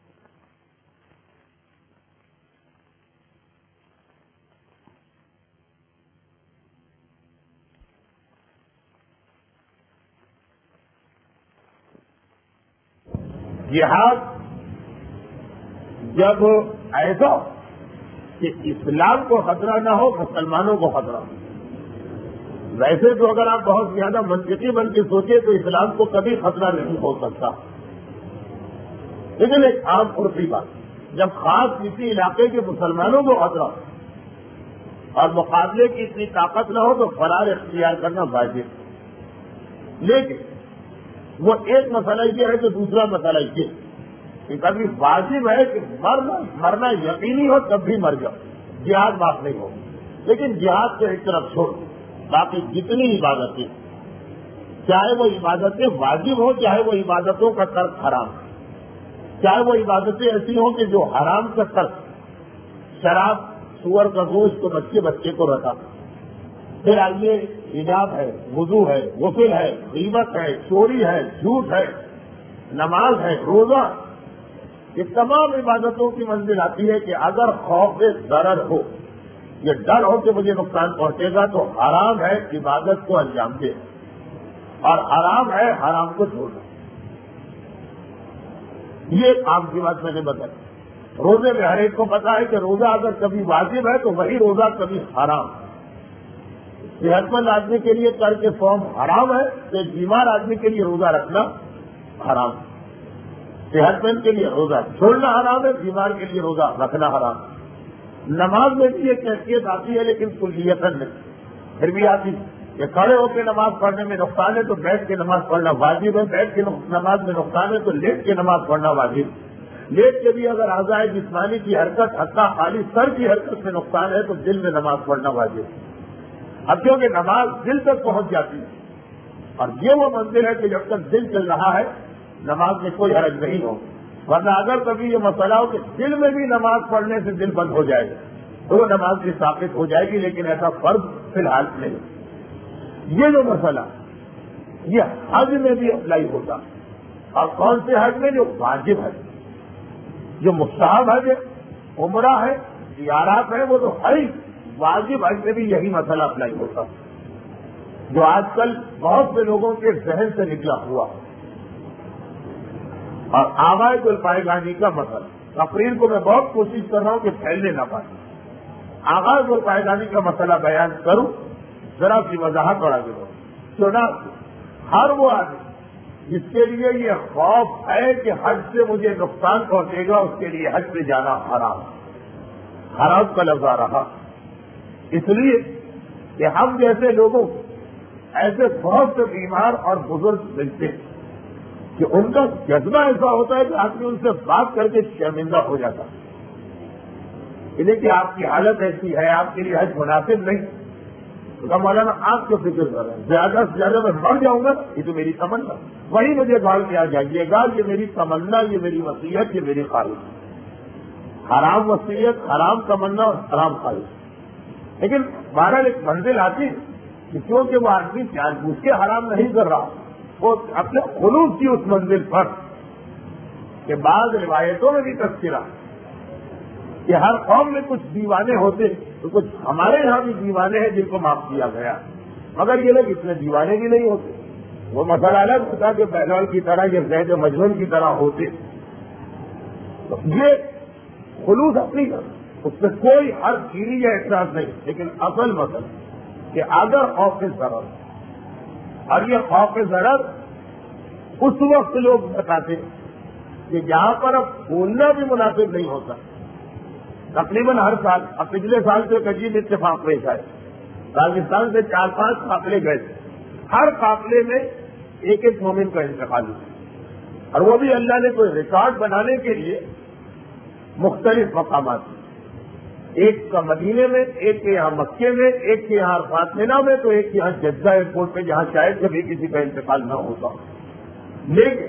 جہاد جب ایسا کہ اسلام کو خطرہ نہ ہو، مسلمانوں کو خطرہ ہو. ویسے تو اگر آپ بہت زیادہ منطقی بن کے سوچیں تو اسلام کو کبھی خطرہ نہیں ہو سکتا، لیکن ایک عام عرفی بات، جب خاص کسی علاقے کے مسلمانوں کو خطرہ ہو اور مقابلے کی اتنی طاقت نہ ہو تو فرار اختیار کرنا واجب. لیکن وہ ایک مسئلہ یہ ہے کہ دوسرا مسئلہ یہ کہ کبھی واجب ہے کہ مرنا مرنا یقینی ہو تب بھی مر جاؤ، جہاد معاف نہیں ہو. لیکن جہاد کو ایک طرف چھوڑ، باقی جتنی عبادتیں، چاہے وہ عبادتیں واجب ہوں، چاہے وہ عبادتوں کا ترک حرام، چاہے وہ عبادتیں ایسی ہوں کہ جو حرام کا ترک، شراب، سور کا گوشت تو بچے بچے کو رکھا. پھر آئیے حجاب ہے، وضو ہے، غسل ہے، غیبت ہے، چوری ہے، جھوٹ ہے، نماز ہے، روزہ. یہ تمام عبادتوں کی منزل آتی ہے کہ اگر خوف ضرر ہو، یہ ڈر ہو کہ مجھے نقصان پہنچے گا، تو حرام ہے عبادت کو انجام دے اور حرام ہے حرام کو چھوڑنا. یہ آپ کی بات میں نے بتائی. روزے میں ہر ایک کو پتا ہے کہ روزہ اگر کبھی واجب ہے تو وہی روزہ کبھی حرام. صحت مند آدمی کے لیے کر کے فارم حرام ہے تو بیمار آدمی کے لیے روزہ رکھنا حرام. صحت مند کے لیے روزہ چھوڑنا حرام ہے، بیمار کے لیے روزہ رکھنا حرام. نماز میں بھی ایک حیثیت آتی ہے لیکن کلیتاً نہیں، پھر بھی آتی کہ کھڑے ہو کے نماز پڑھنے میں نقصان ہے تو بیٹھ کے نماز پڑھنا واجب ہے، بیٹھ کے نماز میں نقصان ہے تو لیٹ کے نماز پڑھنا واجب. لیٹ کے بھی اگر اعضائے جسمانی کی حرکت حتیٰ خالی سر کی حرکت میں نقصان ہے تو دل میں نماز پڑھنا واجب. اب کیونکہ نماز دل تک پہنچ جاتی ہے اور یہ وہ منزل ہے کہ جب تک دل چل رہا ہے نماز میں کوئی حرج نہیں ہو. ورنہ اگر کبھی یہ مسئلہ ہو کہ دل میں بھی نماز پڑھنے سے دل بند ہو جائے گا تو وہ نماز بھی ثابت ہو جائے گی، لیکن ایسا فرض فی الحال نہیں. یہ جو مسئلہ یہ حج میں بھی اپلائی ہوتا، اور کون سے حج میں؟ جو واجب ہے، جو مستحب حج ہے، عمرہ ہے، زیارات ہے، وہ تو ہے. واجب حج میں بھی یہی مسئلہ اپلائی ہوتا جو آج کل بہت سے لوگوں کے ذہن سے نکلا ہوا. اور آبائی گل پائے گانی کا مسئلہ، تقریر کو میں بہت کوشش کر رہا ہوں کہ پھیلنے نہ پائے. آغاز گل پائے گانی کا مسئلہ بیان کروں، ذرا سی وضاحت بڑھا دے. سنا ہر وہ آدمی جس کے لیے یہ خوف ہے کہ حج سے مجھے نقصان پہنچے گا، اس کے لیے حج پہ جانا حرام. حرام کا لفظ آ رہا اس لیے کہ ہم جیسے لوگوں ایسے بہت سے بیمار اور بزرگ ملتے ہیں کہ ان کا جذبہ ایسا ہوتا ہے کہ آدمی ان سے بات کر کے شرمندہ ہو جاتا ہے. کہ آپ کی حالت ایسی ہے، آپ کے لیے حج مناسب نہیں. تو مولانا آپ کو فکر کر رہے ہیں، زیادہ سے زیادہ میں مر جاؤں گا، یہ تو میری تمنا، وہی مجھے گال کیا جائیے گا، یہ میری تمنا، یہ میری وصیت، یہ میری خواہش. حرام وصیت، حرام تمنا اور حرام خواہش. لیکن بہرحال ایک منزل آتی کہ کیونکہ وہ آدمی جان بوجھ کے حرام نہیں کر رہا، وہ اپنے خلوص کی اس منزل پر کہ بعض روایتوں میں بھی تذکرہ کہ ہر قوم میں کچھ دیوانے ہوتے تو کچھ ہمارے یہاں بھی دیوانے ہیں جن کو معاف کیا گیا، مگر یہ لوگ اتنے دیوانے بھی نہیں ہوتے. وہ مسئلہ الگ ہوتا کہ بہلول کی طرح یا زید مجنون کی طرح ہوتے. تو یہ خلوص اپنی طرح اس میں کوئی ہر چیری یا اعتراض نہیں. لیکن اصل مسئلہ کہ اگر آفس ضرور اور یہ خوف ضرر اس وقت لوگ بتاتے کہ جہاں پر اب بولنا بھی مناسب نہیں ہوتا. تقریباً ہر سال، اب پچھلے سال سے ایک عجیب اتفاق پیش آئے. راجستھان سے چار پانچ قافلے گئے، ہر قافلے میں ایک ایک مومن کا انتقال ہوا، اور وہ بھی اللہ نے کوئی ریکارڈ بنانے کے لیے مختلف مقامات، ایک کا مدینے میں، ایک کے یہاں مکے میں، ایک کے یہاں عرفات مینا میں، تو ایک کے یہاں جدہ ایئرپورٹ پہ جہاں شاید کبھی کسی کا انتقال نہ ہوتا. لیکن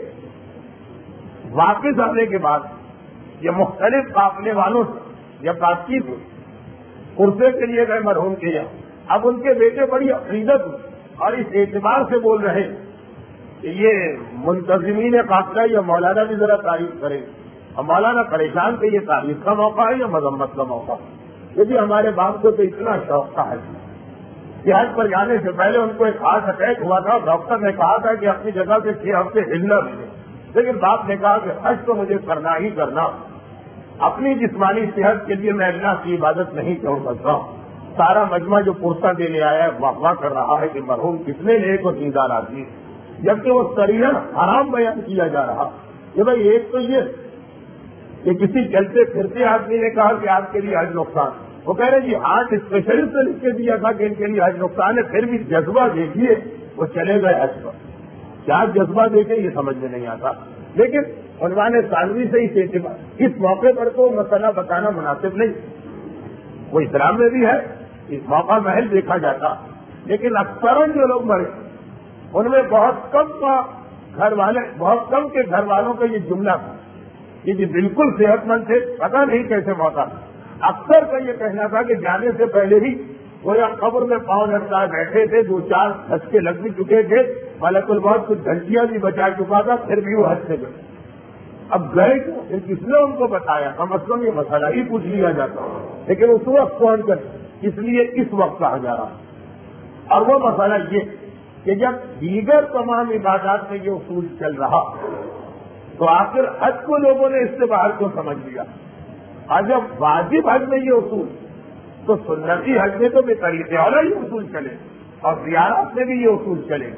واپس آنے کے بعد یہ مختلف قافلے والوں سے جب بات کی تھی، عرصے کے لیے گئے مرحوم کے یہاں، اب ان کے بیٹے بڑی عقیدت اور اس اعتبار سے بول رہے کہ یہ منتظمین قافلہ یا مولانا بھی ذرا تعریف کرے، اور مولانا پریشان کہ یہ تعریف کا موقع ہے یا مذمت کا موقع ہے. کیونکہ ہمارے باپ کو تو اتنا شوق تھا حج کہ حج پر جانے سے پہلے ان کو ایک ہارٹ اٹیک ہوا تھا. ڈاکٹر نے کہا تھا کہ اپنی جگہ سے چھ ہفتے ہلنا ملے، لیکن باپ نے کہا کہ حج تو مجھے کرنا ہی کرنا، اپنی جسمانی صحت کے لیے میں اللہ کی عبادت نہیں چھوڑ سکتا ہوں. سارا مجمع جو پرسہ دینے آیا ہے واہ واہ کر رہا ہے کہ مرحوم کتنے نیک و دیندار آدمی، جبکہ وہ سریحا حرام بیان کیا جا رہا کہ بھائی ایک تو یہ کہ کسی چلتے پھرتے آدمی نے کہا کہ آپ کے لیے حج نقصان، وہ کہہ رہے جی ہارٹ اسپیشلسٹ نے لکھ کے دیا تھا کہ ان کے لیے حج نقصان ہے، پھر بھی جذبہ دیکھیے وہ چلے گئے حج پر. کیا جذبہ دیکھیں یہ سمجھ میں نہیں آتا. لیکن عنوان ثانوی سے اس اعتبار اس موقع پر تو مسئلہ بتانا مناسب نہیں. وہ اسلام میں بھی ہے، اس موقع محل دیکھا جاتا، لیکن اکثر جو لوگ مرے ان میں بہت کم کا گھر والے بہت کم کے گھر والوں کا یہ جملہ تھا کہ جی بالکل صحت مند تھے، پتہ نہیں کیسے موقع. اکثر کا یہ کہنا تھا کہ جانے سے پہلے ہی وہ یا قبر میں پاؤں لٹکا بیٹھے تھے، دو چار دھچکے لگ بھی چکے تھے، ملک الموت کچھ گھنٹیاں بھی بچا چکا تھا، پھر بھی وہ حج سے گئے. اب گئے کیوں؟ پھر کس نے ان کو بتایا؟ کم از کم یہ مسئلہ ہی پوچھ لیا جاتا. لیکن اس وقت پہنچ کر اس لیے اس وقت کہا جا رہا. اور وہ مسئلہ یہ کہ جب دیگر تمام عبادات میں یہ اصول چل رہا تو آخر حج کو لوگوں نے اس سے باہر کیوں سمجھ لیا؟ اور جب واجب حج میں یہ اصول تو سنتی حج میں تو بے طریقے والا یہ اصول چلے، اور زیارت میں بھی یہ اصول چلے.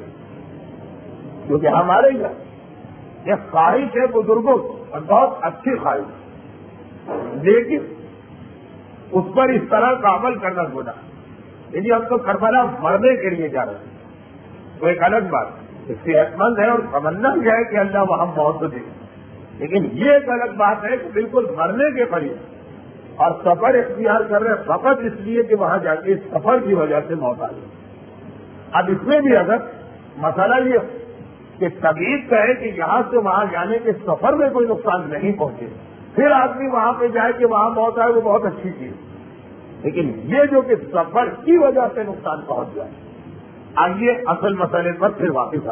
کیونکہ ہمارے یہاں یہ خواہش ہے بزرگوں اور بہت اچھی خواہش، لیکن اس پر اس طرح کا عمل کرنا گناہ. یعنی ہم تو کربلا مرنے کے لیے جا رہے ہیں، وہ ایک الگ بات ہے، صحت مند ہے اور تمنا بھی ہے کہ اللہ وہاں موت دے، لیکن یہ ایک الگ بات ہے کہ بالکل مرنے کے قریب اور سفر اختیار کر رہے فقط اس لیے کہ وہاں جا کے سفر کی وجہ سے موت آ جائے. اب اس میں بھی اگر مسئلہ یہ کہ طبیعت کہے کہ یہاں سے وہاں جانے کے سفر میں کوئی نقصان نہیں پہنچے، پھر آدمی وہاں پہ جائے کہ وہاں موت آئے، وہ بہت اچھی چیز. لیکن یہ جو کہ سفر کی وجہ سے نقصان پہنچ جائے. آئیے اصل مسئلے پر پھر واپس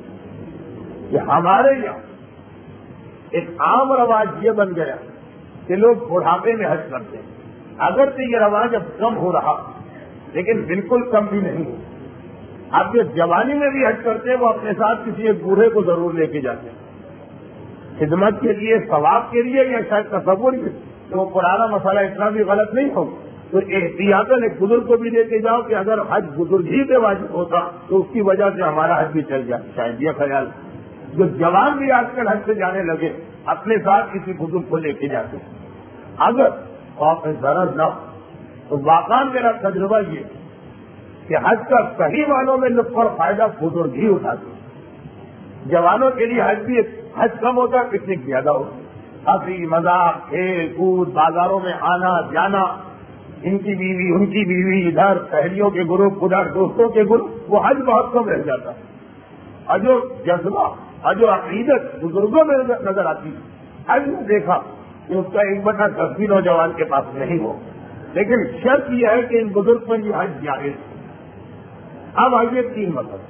آئے کہ ہمارے یہاں ایک عام رواج یہ بن گیا کہ لوگ بڑھاپے میں حج کرتے ہیں. اگر تو یہ رواج اب کم ہو رہا لیکن بالکل کم بھی نہیں. آپ جو جوانی میں بھی حج کرتے ہیں وہ اپنے ساتھ کسی ایک بوڑھے کو ضرور لے کے جاتے ہیں، خدمت کے لیے، ثواب کے لیے، یا شاید تصور کے. تو وہ پرانا مسئلہ اتنا بھی غلط نہیں ہوگا تو احتیاطاً ایک بزرگ کو بھی لے کے جاؤ کہ اگر حج بزرگ ہی پہ واجب ہوتا تو اس کی وجہ سے ہمارا حج بھی چل جائے. شاید یہ خیال جو جوان بھی آج کل حج سے جانے لگے اپنے ساتھ کسی بزرگ کو لے کے جاتے ہیں. اگر خوف ضرر نہ ہو تو واقعا میرا تجربہ یہ کہ حج کا صحیح معنوں میں لطف اور فائدہ بزرگ ہی اٹھاتے. جوانوں کے لیے حج بھی حج کم ہوتا ہے، پکنک زیادہ ہوتی. ہنسی مذاق، کھیل کود، بازاروں میں آنا جانا، ان کی بیوی ان کی بیوی، ادھر سہیلیوں کے گروپ، ادھر دوستوں کے گروپ، وہ حج بہت کم رہ جاتا. اور جو جذبہ اور جو عقیدت بزرگوں میں نظر آتی حج میں دیکھا کہ اس کا ایک بٹا دس بھی نوجوان کے پاس نہیں ہو. لیکن شرط یہ ہے کہ ان بزرگ پر یہ حج جائز. اب آئیے تین مطلب.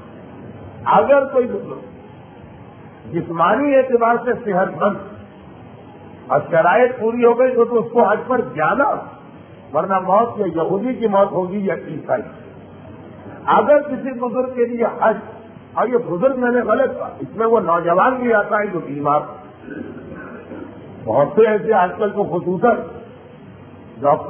اگر کوئی بزرگ جسمانی اعتبار سے صحت مند اور شرائط پوری ہو گئی تو, تو اس کو حج پر جانا، ورنہ موت یا یہودی کی موت ہوگی یا عیسائی. اگر کسی بزرگ کے لیے حج، اور یہ بزرگ میں نے غلط کہا، اس میں وہ نوجوان بھی آتا ہے جو بیمار. بہت سے ایسے آج کل تو خصوصاً ڈاکٹر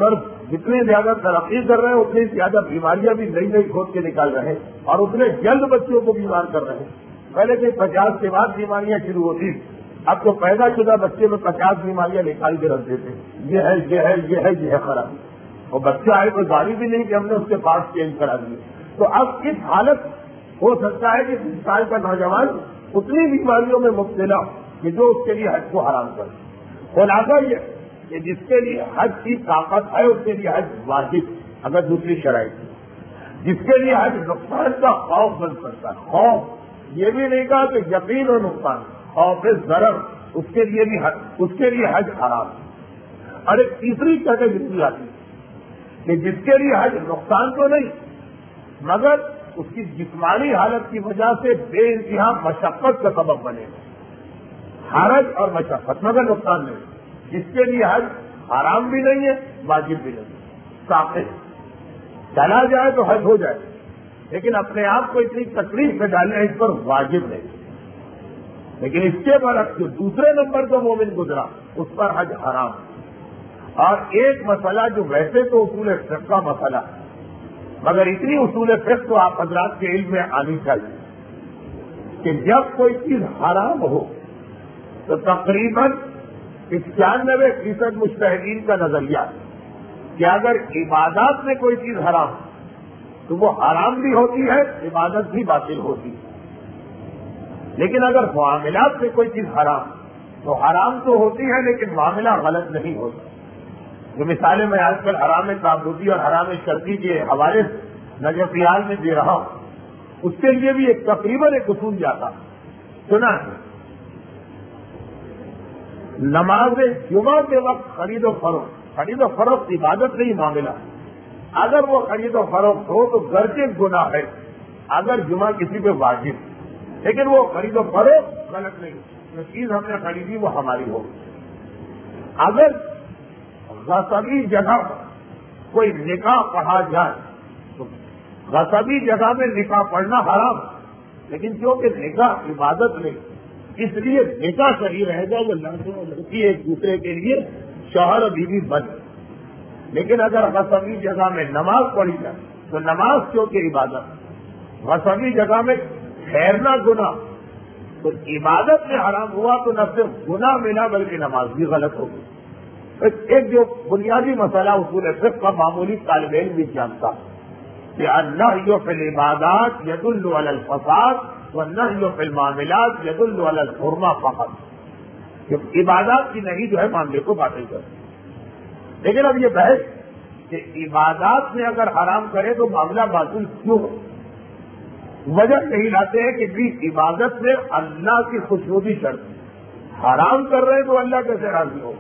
جتنے زیادہ ترقی کر رہے ہیں اتنی زیادہ بیماریاں بھی نئی نئی کھود کے نکال رہے ہیں اور اتنے جلد بچوں کو بیمار کر رہے ہیں۔ پہلے سے پچاس کے بعد بیماریاں شروع ہوتی، اب تو پیدا شدہ بچے میں پچاس بیماریاں نکال کے رکھ دیتے ہیں، یہ ہے یہ ہے یہ ہے یہ ہے خرابی، اور بچہ آئے کوئی گاڑی بھی نہیں کہ ہم نے اس کے پارٹ چینج کرا دیے۔ تو اب اس حالت ہو سکتا ہے کہ تیس سال کا نوجوان اتنی بیماریوں میں مبتلا کہ جو اس کے لیے حج کو حرام کرے۔ خلاصہ یہ کہ جس کے لیے حج کی طاقت ہے اس کے لیے حج واجب اگر دوسری شرائط، جس کے لیے حج نقصان کا خوف بن سکتا ہے، خوف یہ بھی نہیں کہا کہ یقین اور نقصان، خوف ضرر، اس کے لیے بھی حج اس کے لیے حج حرام۔ اور ایک تیسری کیٹیگری بھی آتی ہے کہ جس کے لیے حج نقصان تو نہیں مگر اس کی جسمانی حالت کی وجہ سے بے انتہا مشقت کا سبب بنے گا، حرج اور مشقت مگر نقصان نہیں، جس کے لیے حج حرام بھی نہیں ہے واجب بھی نہیں ہے، ثابت چلا جائے تو حج ہو جائے، لیکن اپنے آپ کو اتنی تکلیف میں ڈالنا اس پر واجب نہیں۔ لیکن اس کے برعکس جو دوسرے نمبر کا مومن گزرا اس پر حج حرام۔ اور ایک مسئلہ جو ویسے تو اصول فقہ کا مسئلہ ہے مگر اتنی اصول فقہ تو آپ حضرات کے علم میں آنی چاہیے کہ جب کوئی چیز حرام ہو تو تقریباً اکیانوے فیصد مجتہدین کا نظریہ کہ اگر عبادات میں کوئی چیز حرام تو وہ حرام بھی ہوتی ہے، عبادت بھی باطل ہوتی ہے۔ لیکن اگر معاملات میں کوئی چیز حرام تو حرام تو ہوتی ہے لیکن معاملہ غلط نہیں ہوتا۔ جو مثالیں میں آج کل حرام تعبدی اور حرام شرعی کے حوالے سے نجفیال میں دے رہا ہوں اس کے لیے بھی ایک تقریباً ایک اصول جاتا سنا ہے۔ نماز جمعہ کے وقت خرید و فروخت، خرید و فروخت عبادت نہیں معاملہ، اگر وہ خرید و فروخت ہو تو گرچہ گناہ ہے اگر جمعہ کسی پہ واجب، لیکن وہ خرید و فروخت غلط نہیں، جو چیز ہم نے خریدی وہ ہماری ہو۔ اگر غصبی جگہ پر کوئی نکاح پڑھا جائے تو غصبی جگہ میں نکاح پڑھنا حرام، لیکن کیونکہ نکاح عبادت نہیں اس لیے نکاح صحیح رہے گا، وہ لڑکے اور لڑکی ایک دوسرے کے لیے شوہر اور بیوی بن۔ لیکن اگر غصبی جگہ میں نماز پڑھی جائے تو نماز کیونکہ عبادت، غصبی جگہ میں ٹھہرنا گناہ، تو عبادت میں حرام ہوا تو نہ صرف گناہ ملا بلکہ نماز بھی غلط ہوگی۔ ایک جو بنیادی مسئلہ اصول فقہ کا معمولی طالب علم بھی جانتا کہ النہی فی العبادات یدل علی الفساد والنہی فی المعاملات یدل علی الحرمہ فقط، کہ عبادات کی نہیں جو ہے معاملے کو باطل کرتی۔ لیکن اب یہ بحث کہ عبادات میں اگر حرام کرے تو معاملہ باطل کیوں ہو، وجہ یہی لاتے ہیں کہ بھی عبادت میں اللہ کی خوشنودی شرط، حرام کر رہے ہیں تو اللہ کیسے راضی ہو۔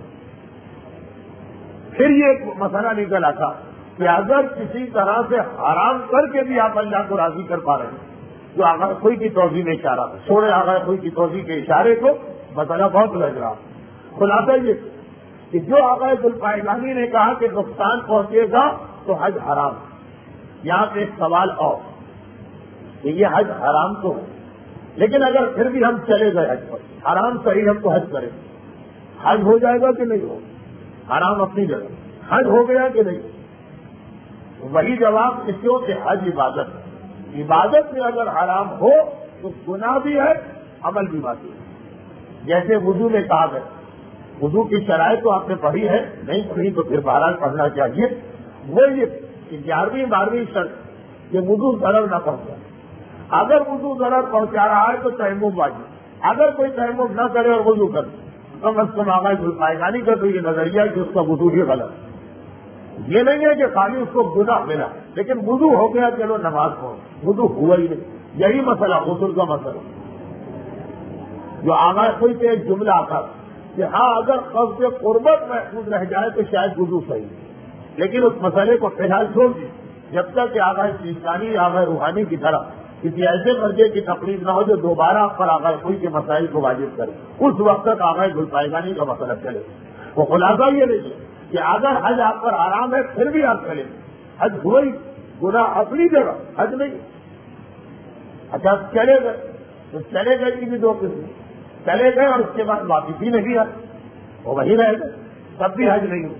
پھر یہ ایک مسئلہ نکل آتا کہ اگر کسی طرح سے حرام کر کے بھی آپ اللہ کو راضی کر پا رہے ہیں، جو آغا کوئی کی توضیح میں اشارہ چھوڑے آغا کوئی کی توضیح کے اشارے کو مسئلہ بہت لگ رہا۔ خلاصہ یہ کہ جو آغا ذوالفقارانی نے کہا کہ نقصان پہنچے گا تو حج حرام، یہاں پہ ایک سوال اور کہ یہ حج حرام تو ہے، لیکن اگر پھر بھی ہم چلے گئے حج پر، حرام صحیح ہم تو حج کریں، حج ہو جائے گا کہ نہیں ہوگا؟ حرام اپنی جگہ، حج ہو گیا کہ نہیں؟ وہی جواب کسیوں کہ حج عبادت ہے، عبادت میں اگر حرام ہو تو گناہ بھی ہے عمل بھی باطل ہے۔ جیسے وضو میں کہا گیا، وضو کی شرائط تو آپ نے پڑھی ہے، نہیں پڑھی تو پھر بہرحال پڑھنا چاہیے، وہ یہ کہ گیارہویں بارہویں شرط کہ وضو ضرر نہ پہنچائے، اگر وضو ضرر پہنچا رہا ہے تو تیمم واجب، اگر کوئی تیمم نہ کرے اور وضو کرے کم از کم آغاز ذوالفقارانی کا تو یہ نظریہ ہے کہ اس کا وضو بھی غلط، یہ نہیں ہے کہ خالی اس کو گناہ ملا لیکن وضو ہو گیا چلو نماز پڑھو، وضو ہوا ہی نہیں۔ یہی مسئلہ غسل کا مسئلہ جو آغاز کوئی سے ایک جملہ آتا کہ ہاں اگر قصد قربت محفوظ رہ جائے تو شاید وضو صحیح، لیکن اس مسئلے کو فی الحال چھوڑ دی جب تک کہ آغاز شیشانی آغاز روحانی کی طرح کسی ایسے درجے کی تقریب نہ ہو جو دوبارہ پر آغاز کوئی کے مسائل کو واجب کرے، اس وقت تک آغاز ذوالفقارانی کا مسئلہ چلے۔ وہ خلاصہ یہ نہیں ہے کہ اگر حج آپ پر حرام ہے پھر بھی آپ چلیں، حج ہوئی گناہ اپنی جگہ، حج نہیں۔ اچھا چلے گئے تو چلے گئے کی بھی دو قسم، چلے گئے اور اس کے بعد واپسی نہیں آئے وہ وہی رہ گئے، تب بھی حج نہیں ہو۔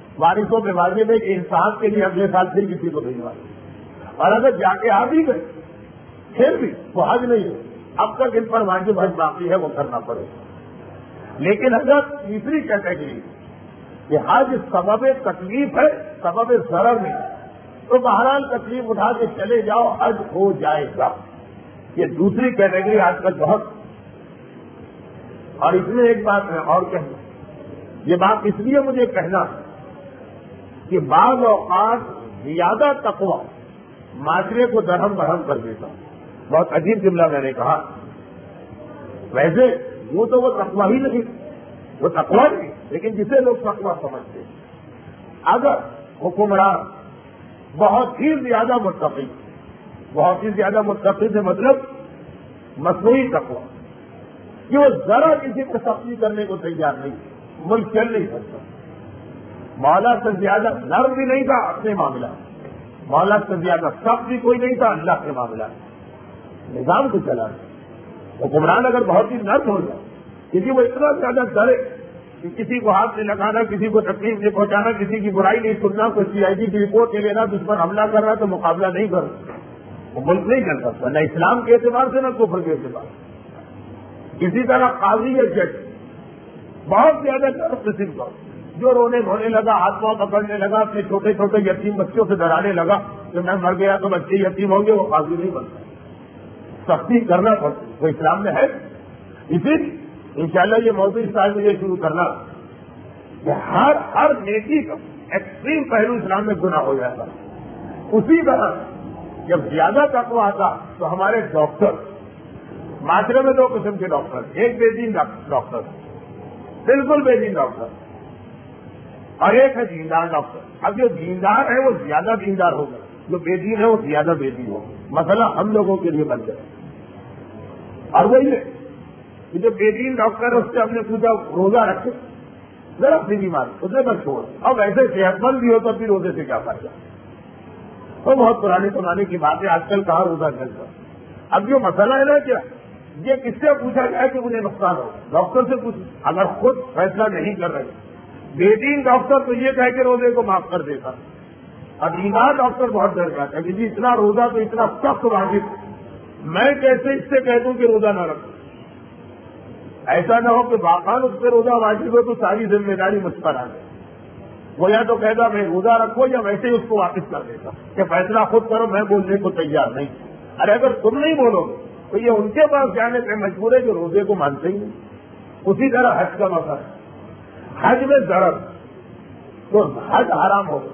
وارثوں پہ واجب ہے کہ انسان کے لیے اگلے سال پھر کسی کو بھیجوا دیں. اور اگر جا کے آ بھی گئے پھر بھی وہ حج نہیں ہے, اب تک ان پر واجب حج باقی ہے, وہ کرنا پڑے. لیکن اگر تیسری کیٹیگری کہ حج سبب تکلیف ہے, سبب ضرر نہیں, تو بہرحال تکلیف اٹھا کے چلے جاؤ, حج ہو جائے گا. یہ دوسری کیٹیگری آج کل بہت. اور اس میں ایک بات ہے اور کہنا, یہ بات اس لیے مجھے کہنا کہ بعض اوقات زیادہ تقویٰ معاشرے کو درہم برہم کر دیتا. بہت عجیب جملہ میں نے کہا. ویسے وہ تو وہ تقویٰ ہی نہیں, وہ تقویٰ نہیں, لیکن جسے لوگ تقویٰ سمجھتے. اگر حکمران بہت ہی زیادہ متقی, بہت ہی زیادہ متقی سے مطلب مصنوعی تقویٰ کہ وہ ذرا کسی کو سختی کرنے کو تیار نہیں, ملک چل نہیں سکتا. مولا سے زیادہ نرم بھی نہیں تھا اپنے معاملہ, مولا سے زیادہ سخت بھی کوئی نہیں تھا اللہ کے معاملہ. نظام کو چلا رہا. حکمران اگر بہت ہی نرم ہو جائے, کسی وہ اتنا زیادہ ڈرے کہ کسی کو ہاتھ نہیں لگانا, کسی کو تکلیف نہیں پہنچانا, کسی کی برائی نہیں سننا, کوئی سی آئی ڈی کی رپورٹ نہیں لینا, جس پر حملہ کر رہا تو مقابلہ نہیں کر رہا, وہ ملک نہیں چل سکتا, نہ اسلام کے اعتبار سے نہ کفر کے اعتبار سے. اسی طرح قاضی یا جج بہت زیادہ نرم قسم کا جو رونے دھونے لگا, ہاتھ پاؤں پکڑنے لگا, اپنے چھوٹے چھوٹے یتیم بچوں سے ڈرانے لگا کہ میں مر گیا تو بچے یتیم ہوں گے, وہ قاضی نہیں بنتا. سختی کرنا پڑتی, وہ اسلام میں ہے. اسی انشاءاللہ یہ موضوع اس سال میں یہ شروع کرنا کہ ہر ہر نیکی کا ایکسٹریم پہلو اسلام میں گناہ ہو جاتا. اسی طرح جب زیادہ تقویٰ آتا تو ہمارے ڈاکٹر, معاشرے میں دو قسم کے ڈاکٹر, ایک بے دین ڈاکٹر, بالکل بے دین ڈاکٹر, اور ایک ہے دیندار ڈاکٹر. اب جو دیندار ہے وہ زیادہ دیندار ہوگا, جو بے دین ہے وہ زیادہ بے دین ہوگا. مسئلہ ہم لوگوں کے لیے بن جائے. اور وہی ہے کہ جو بے دین ڈاکٹر ہے اس سے ہم نے پوچھا روزہ رکھے, ذرا اپنی بیماری اسے بس چھوڑ, اور ویسے صحت مند بھی ہو تو پھر روزے سے کیا فائدہ. وہ بہت پرانے زمانے کی بات ہے, آج کل کہاں روزہ چلتا. اب جو مسئلہ ہے نا کیا, یہ کس سے پوچھا جائے کہ مجھے نقصان ہو, ڈاکٹر سے پوچھ. اگر خود فیصلہ نہیں کر رہے, بے دین ڈاکٹر تو یہ کہہ کے روزے کو معاف کر دیتا, اور دیندار ڈاکٹر بہت ڈر جاتا ہے کہ جی اتنا روزہ تو اتنا سخت واجب, میں کیسے اس سے کہہ دوں کہ روزہ نہ رکھوں. ایسا نہ ہو کہ باقاعدہ اس پہ روزہ واجب ہو تو ساری ذمہ داری مجھ پر آ جائے. وہ یا تو کہتا میں روزہ رکھو, یا ویسے ہی اس کو واپس کر دیتا کہ فیصلہ خود کرو, میں بولنے کو تیار نہیں. ارے اگر تم نہیں بولو گے تو یہ ان کے پاس جانے پہ مجبور ہے جو روزے کو مانتے ہی نہیں. اسی طرح حج کا مسئلہ ہے, حج میں ضرر تو حج حرام ہوگا.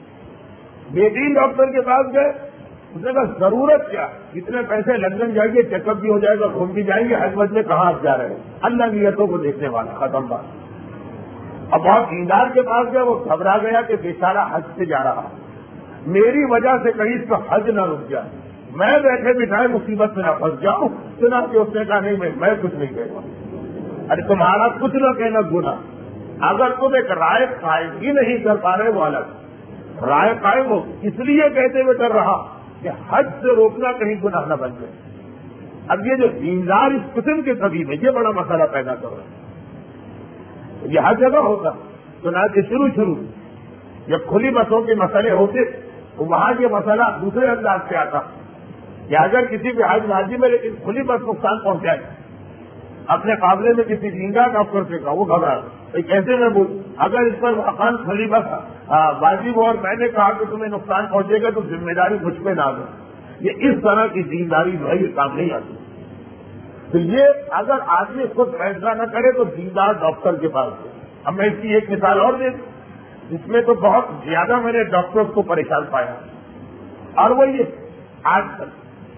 بے دین ڈاکٹر کے پاس گئے, اس نے کہا ضرورت کیا, جتنے پیسے لندن جائیں گے, چیک اپ بھی ہو جائے گا, گھوم بھی جائیں گے, حج مت میں کہاں آپ جا رہے ہیں, اللہ نیتوں کو دیکھنے والا, ختم بات. اب بہت دیندار کے پاس گیا, وہ گھبرا گیا کہ بیچارہ حج سے جا رہا, میری وجہ سے کہیں اس کا حج نہ رک جائے, میں بیٹھے بٹھائے مصیبت میں نہ پھنس جاؤں. سنا کہ اس نے کہا نہیں میں میں کچھ نہیں کہوں گا. ارے تمہارا کچھ نہ کہنا گناہ. اگر تم ایک رائے قائم ہی نہیں کر پا رہے وہ الگ, رائے قائم ہو اس لیے کہتے ہوئے ڈر رہا کہ حج سے روکنا کہیں گناہ نہ بن جائے. اب یہ جو دیندار اس قسم کے طبیب ہے, یہ بڑا مسئلہ پیدا کر رہا ہے. یہ ہر جگہ ہوگا. تو نہ کہ شروع شروع جب کھلی بسوں کے مسئلے ہوتے تو وہاں یہ مسئلہ دوسرے انداز سے آتا کہ اگر کسی بھی حج واجب ہے لیکن کھلی بس نقصان پہنچائے, اپنے قابلے میں کسی دیندار ڈاکٹر سے کہا, وہ گھبرا کیسے میں بول, اگر اس پر مکان کھلی بس واجب ہو اور میں نے کہا کہ تمہیں نقصان پہنچے گا تو ذمہ داری مجھ پہ نہ دو. یہ اس طرح کی دینداری جو ہے یہ کام نہیں آتی. تو یہ اگر آدمی خود فیصلہ نہ کرے تو دیندار ڈاکٹر کے پاس ہے. اب میں اس کی ایک مثال اور دے, اس میں تو بہت زیادہ میں نے ڈاکٹرز کو پریشان پایا, اور وہ یہ آج تک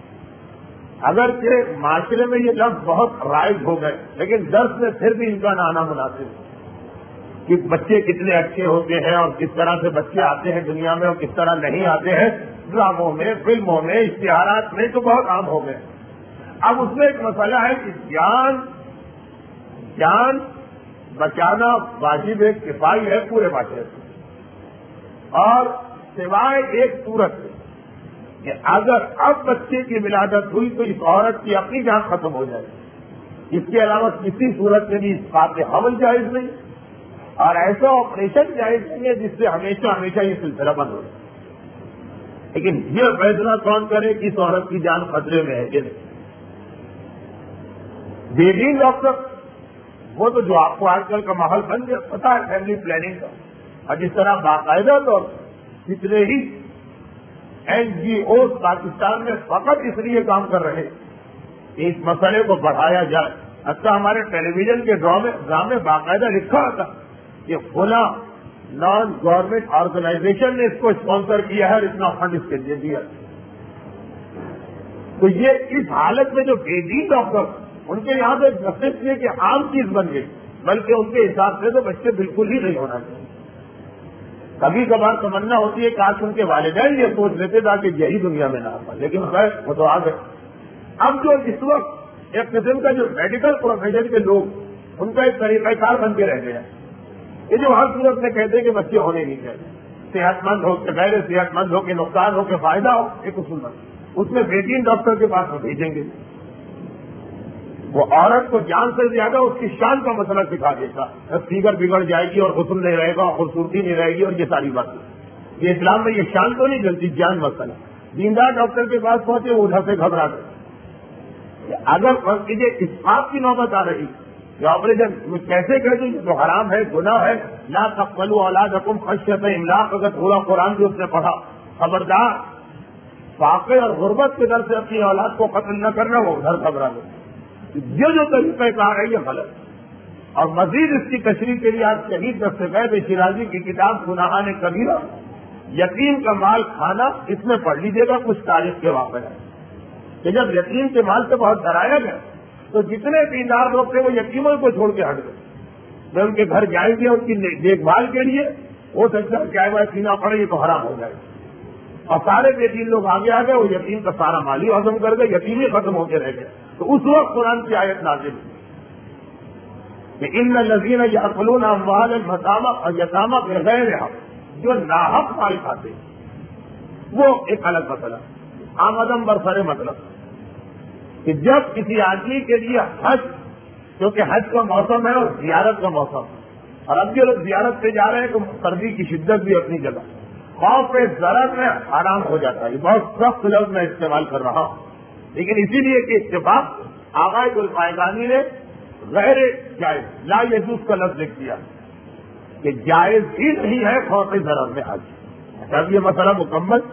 اگر کہ معاشرے میں یہ لفظ بہت رائج ہو گئے, لیکن درس میں پھر بھی ان کا نہ آنا مناسب کہ بچے کتنے اچھے ہوتے ہیں اور کس طرح سے بچے آتے ہیں دنیا میں اور کس طرح نہیں آتے ہیں, ڈراموں میں, فلموں میں, اشتہارات میں تو بہت عام ہو گئے. اب اس میں ایک مسئلہ ہے کہ جان جان بچانا واجب ایک کفائی ہے پورے معاشرے سے, اور سوائے ایک صورت سے کہ اگر اب بچے کی ولادت ہوئی تو اس عورت کی اپنی جان ختم ہو جائے. اس کے علاوہ کسی صورت میں بھی اس بات حمل جائز نہیں, اور ایسا آپریشن جائز نہیں ہے جس سے ہمیشہ ہمیشہ یہ سلسلہ بند ہو جائے. لیکن یہ فیصلہ کون کرے کہ اس عورت کی جان خطرے میں ہے کہ نہیں؟ بے دین ڈاکٹر وہ تو جو آپ کو آج کل کا ماحول بن گیا پتا ہے فیملی پلاننگ کا، اور جس طرح باقاعدہ طور پر جتنے ہی این جی اوز پاکستان میں فقط اس لیے کام کر رہے کہ اس مسئلے کو بڑھایا جائے. اچھا ہمارے ٹیلی ویژن کے ڈرامے باقاعدہ لکھا ہوتا کہ فلاں نان گورنمنٹ آرگنائزیشن نے اس کو اسپانسر کیا ہے اور اتنا فنڈ اس کے لیے دیا. تو یہ اس حالت میں جو بے دین ڈاکٹر ان کے یہاں پہ نصیب یہ کہ عام چیز بن گئی، بلکہ ان کے حساب سے تو بچے بالکل ہی نہیں ہونا چاہیے. کبھی کبھار تمنا ہوتی ہے کاش ان کے والدین یہ سوچ لیتے تاکہ یہی دنیا میں نہ آ پائے، لیکن خیر وہ تو آ گئے. اب جو اس وقت ایک قسم کا جو میڈیکل پروفیشن کے لوگ ان کا ایک طریقہ کار بن کے رہ گیا، یہ جو ہر صورت میں کہتے ہیں کہ بچے ہونے نہیں چاہیے، صحت مند ہو کے پہلے صحت مند ہو کے نقصان ہو کے فائدہ ہو، ایک اصول بن اس میں بے دین ڈاکٹر کے پاس وہ بھیجیں گے. وہ عورت کو جان سے زیادہ اس کی شان کا مسئلہ سکھا دیتا، فیگر بگڑ جائے گی اور حسن نہیں رہے گا، خوبصورتی نہیں رہے گی، اور یہ ساری باتیں. یہ اسلام میں یہ شان تو نہیں چلتی، جان مسئلہ. دیندار ڈاکٹر کے پاس پہنچے وہ ادھر سے گھبرا گئے. اگر فرض کیجیے اس بات کی نوبت آ رہی کہ آپریشن کیسے کہتے ہیں جو حرام ہے، گناہ ہے، لا تقتلوا اولادکم خشیۃ املاق، اگر پورا قرآن بھی اس نے پڑھا، خبردار فاقے اور غربت کے در سے اپنی اولاد کو قتل نہ کرنا، وہ ادھر گھبرا گئے. یہ جو طریقہ کار ہے یہ غلط. اور مزید اس کی تشریح کے لیے آج شہید دستگیر شیرازی کی کتاب گناہان کبیرہ، یتیم کا مال کھانا، اس میں پڑھ لیجیے گا کچھ تاریخ کے واقعہ کہ جب یتیم کے مال سے بہت ڈرایا گیا تو جتنے دیندار لوگ تھے وہ یتیموں کو چھوڑ کے ہٹ گئے. میں ان کے گھر جائیں گے ان کی دیکھ بھال کے لیے، ہو سکتا ہے چائے وائے پینا پڑے یہ تو حرام ہو جائے. اور سارے یتیم لوگ آگے آ گئے، وہ یتیم کا سارا مالی ہضم کر گئے، یتیم ہی ختم ہو کے رہ گئے. تو اس وقت قرآن کی آیت نازل ہوئی کہ ان الذین یاکلون اموال الیتامی اور یتامی بغیر حق، جو ناحق مال کھاتے وہ ایک الگ مسئلہ. آمدم برسر مطلب کہ جب کسی آدمی کے لیے حج، کیونکہ حج کا موسم ہے اور زیارت کا موسم، اور اب جو لوگ زیارت پہ جا رہے ہیں تو سردی کی شدت بھی اپنی جگہ، خوف پہ ضرر میں آرام ہو جاتا ہے. یہ بہت سخت لفظ میں استعمال کر رہا ہوں، لیکن اسی لیے کہ اتفاق آغاز الفائقانی نے غیر جائز لا یجوز کا لفظ لکھ دیا کہ جائز ہی نہیں ہے خوف ضرر میں حج. اب یہ مسئلہ مکمل.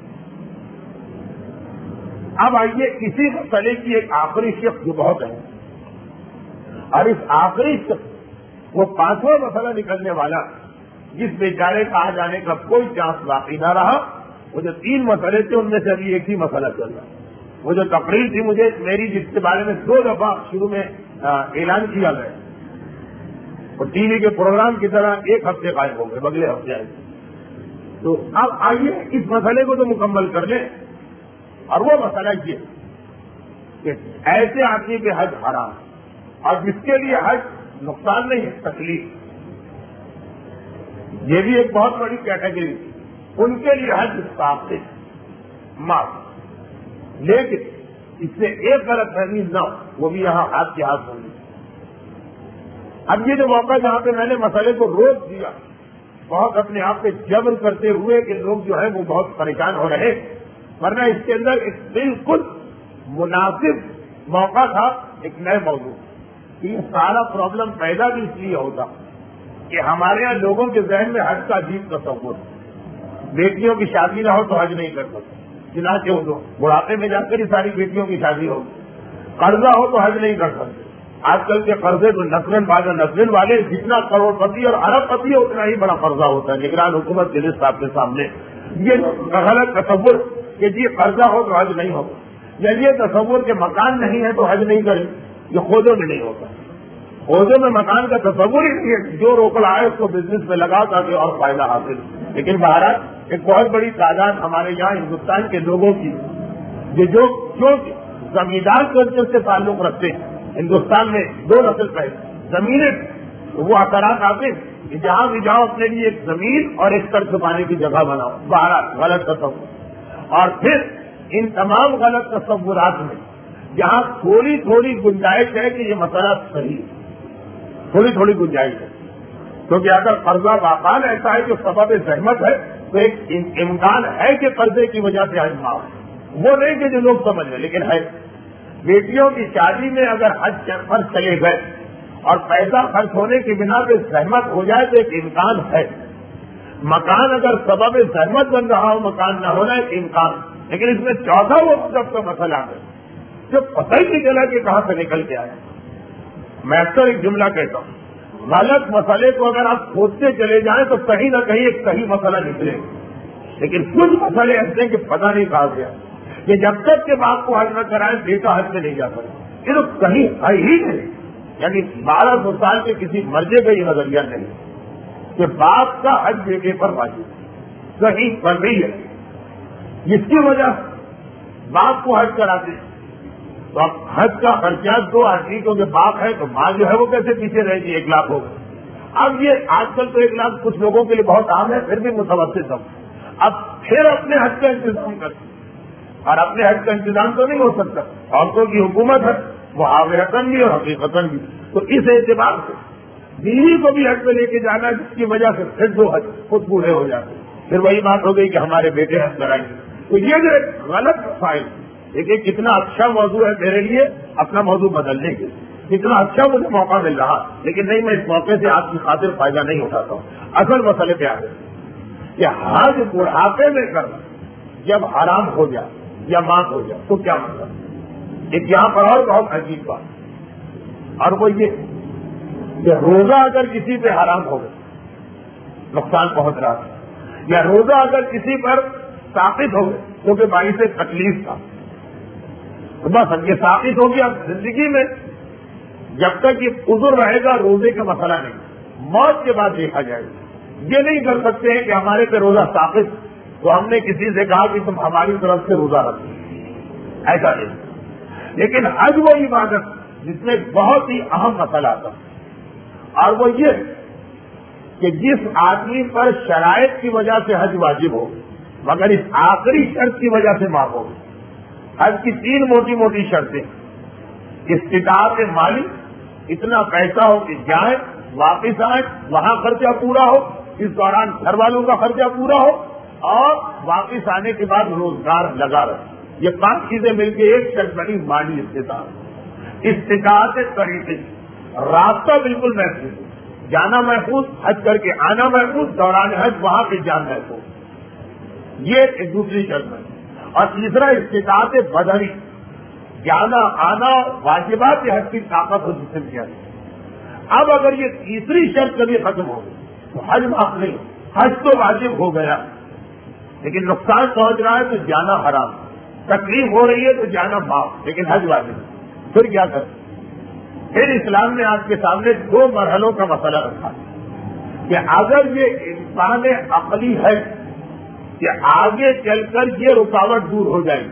اب آئیے اسی مسئلے کی ایک آخری شق جو بہت ہے، اور اس آخری شق وہ پانچواں مسئلہ نکلنے والا جس بیچارے کا آ جانے کا کوئی چانس باقی نہ رہا. وہ جو تین مسئلے تھے ان میں سے ابھی ایک ہی مسئلہ چل رہا. وہ جو تقریر تھی مجھے میری جس کے بارے میں دو دفعہ شروع میں اعلان کیا گیا، اور ٹی وی کے پروگرام کی طرح ایک ہفتے قائم ہو گئے، اگلے ہفتے آئے. تو اب آئیے اس مسئلے کو تو مکمل کر لیں. اور وہ مسئلہ یہ کہ ایسے آدمی پہ حج حرام، اور جس کے لیے حج نقصان نہیں ہے تکلیف، یہ بھی ایک بہت بڑی کیٹیگری، ان کے لیے حج صاف سے معاف. لیکن اس سے ایک غلط فہمی نہ ہو، وہ بھی یہاں ہاتھ کے ہاتھ ہوگی. اب یہ جو موقع جہاں پہ میں نے مسئلے کو روک دیا، بہت اپنے آپ پہ جبر کرتے ہوئے کہ لوگ جو ہے وہ بہت پریشان ہو رہے، ورنہ اس کے اندر ایک بالکل مناسب موقع تھا ایک نئے موضوع. یہ سارا پرابلم پیدا بھی اس لیے ہوتا کہ ہمارے یہاں لوگوں کے ذہن میں حج کا عجیب تصور، بیٹیوں کی شادی نہ ہو تو حج نہیں کر سکتے، چنانچہ ہو تو بڑھاپے میں جا کر ہی ساری بیٹیوں کی شادی ہو، قرضہ ہو تو حج نہیں کر سکتے. آج کل کے قرضے تو نسلن بعد نسلن والے، جتنا کروڑ پتی اور ارب پتی ہے اتنا ہی بڑا قرضہ ہوتا ہے. نگران حکومت کے لسٹ آپ کے سامنے. یہ غلط تصور کہ جی قرضہ ہو تو حج نہیں ہوگا، یا یہ تصور کہ مکان نہیں ہے تو حج نہیں کرے، یہ خوجوں میں نہیں ہوتا. خوجوں میں مکان کا تصور ہی نہیں ہے، جو روکڑ آئے اس کو بزنس میں لگا تاکہ اور فائدہ حاصل. لیکن بہرحال ایک بہت بڑی تعداد ہمارے یہاں ہندوستان کے لوگوں کی جو جو زمیندار کلچر سے تعلق رکھتے ہیں، ہندوستان میں دو نسل پہلے زمینیں، وہ اثرات آتے ہیں کہ جہاں بھی جاؤ اپنے لیے ایک زمین اور ایک سر چھپانے کی جگہ بناؤ. بہرحال غلط تصور. اور پھر ان تمام غلط تصورات میں جہاں تھوڑی تھوڑی گنجائش ہے کہ یہ مسئلہ صحیح ہے، تھوڑی تھوڑی گنجائش ہے، کیونکہ اگر قرضہ واقعان ایسا ہے جو سبب زحمت ہے تو ایک امکان ہے کہ قرضے کی وجہ سے حج معاف ہے، وہ نہیں کہ جو لوگ سمجھ لیں، لیکن ہے۔ بیٹیوں کی شادی میں اگر حج پر چلے گئے اور پیسہ خرچ ہونے کی بنا پہ زحمت ہو جائے تو ایک امکان ہے۔ مکان اگر سبب زحمت بن رہا ہو، مکان نہ ہونا ایک امکان، لیکن اس میں چوتھا وہ سب کا مسئلہ ہے جو پتہ ہی نہیں چلا کہ کہاں سے نکل کے آیا۔ میں اکثر ایک جملہ کہتا ہوں، غلط مسئلے کو اگر آپ کھودتے چلے جائیں تو کہیں نہ کہیں ایک صحیح مسئلہ نکلے، لیکن کچھ مسئلے ایسے ہیں کہ پتہ نہیں کہا گیا کہ جب تک کہ باپ کو حج نہ کرائے بیٹا حج سے نہیں جا سکتا، یہ تو کہیں ہے ہی نہیں۔ یعنی بارہ سو سال کے کسی مرجے کا یہ نظریہ نہیں کہ باپ کا حج بیٹے پر واجب صحیح بن رہی ہے، جس کی وجہ باپ کو حج کراتے ہیں تو اب حج کا خرچہ دو آدمی کیونکہ باپ ہے تو ماں جو ہے وہ کیسے پیچھے رہے گی، ایک لاکھ ہوگا۔ اب یہ آج کل تو ایک لاکھ کچھ لوگوں کے لیے بہت عام ہے، پھر بھی متوسط ہم اب پھر اپنے حج کا انتظام کرتے ہیں، اور اپنے حج کا انتظام تو نہیں ہو سکتا، عورتوں کی حکومت ہے وہ حاضرتاً بھی اور حقیقتاً بھی، تو اس اعتبار سے بیوی کو بھی حج پہ لے کے جانا ہے، جس کی وجہ سے پھر دو حج خود پورے ہو جاتے ہیں، پھر وہی بات ہو گئی کہ ہمارے بیٹے حج کرائیں گے۔ تو یہ جو ایک غلط مسائل، دیکھیے کتنا اچھا موضوع ہے میرے لیے اپنا موضوع بدلنے کے، کتنا اچھا مجھے موقع مل رہا، لیکن نہیں میں اس موقع سے آپ کی خاطر فائدہ نہیں اٹھاتا ہوں۔ اصل مسئلے پہ آ گئے کہ حج بڑھاپے میں کرنا جب حرام ہو جائے یا معاف ہو جائے تو کیا مطلب؟ ایک یہاں پر اور بہت عجیب بات، اور وہ یہ کہ روزہ اگر کسی پہ حرام ہو گئے نقصان پہنچ رہا ہے، یا روزہ اگر کسی پر ثابت ہو گئے کیونکہ باعث سے تکلیف تھا، بس یہ ثابت ہو گیا زندگی میں جب تک یہ عذر رہے گا روزے کا مسئلہ نہیں، موت کے بعد دیکھا جائے گا۔ یہ نہیں کر سکتے ہیں کہ ہمارے پہ روزہ ثابت تو ہم نے کسی سے کہا کہ تم ہماری طرف سے روزہ رکھو، ایسا نہیں۔ لیکن حج وہ عبادت جس میں بہت ہی اہم مسئلہ آتا اور وہ یہ کہ جس آدمی پر شرائط کی وجہ سے حج واجب ہو مگر اس آخری شرط کی وجہ سے معاف ہو۔ حج کی تین موٹی موٹی شرطیں، استطاعت مالی، اتنا پیسہ ہو کہ جائیں واپس آئیں وہاں خرچہ پورا ہو، اس دوران گھر والوں کا خرچہ پورا ہو، اور واپس آنے کے بعد روزگار لگا رہے۔ یہ پانچ چیزیں مل کے ایک شرط بنی مالی استطاعت۔ استطاعت طریقے، راستہ بالکل محفوظ، جانا محفوظ، حج کر کے آنا محفوظ، دوران حج وہاں پہ جان محفوظ، یہ ایک دوسری شرط ہے۔ اور تیسرا استطاعت بدنی، جانا آنا واجبات حج کی طاقت ہو جسم کے اندر۔ اب اگر یہ تیسری شرط کبھی ختم ہو گئی تو حج معاف نہیں، حج تو واجب ہو گیا لیکن نقصان پہنچ رہا ہے تو جانا حرام، تکلیف ہو رہی ہے تو جانا معاف لیکن حج واجب۔ پھر کیا کریں؟ پھر اسلام نے آپ کے سامنے دو مرحلوں کا مسئلہ رکھا کہ اگر یہ انسان عقلی ہے کہ آگے چل کر یہ رکاوٹ دور ہو جائے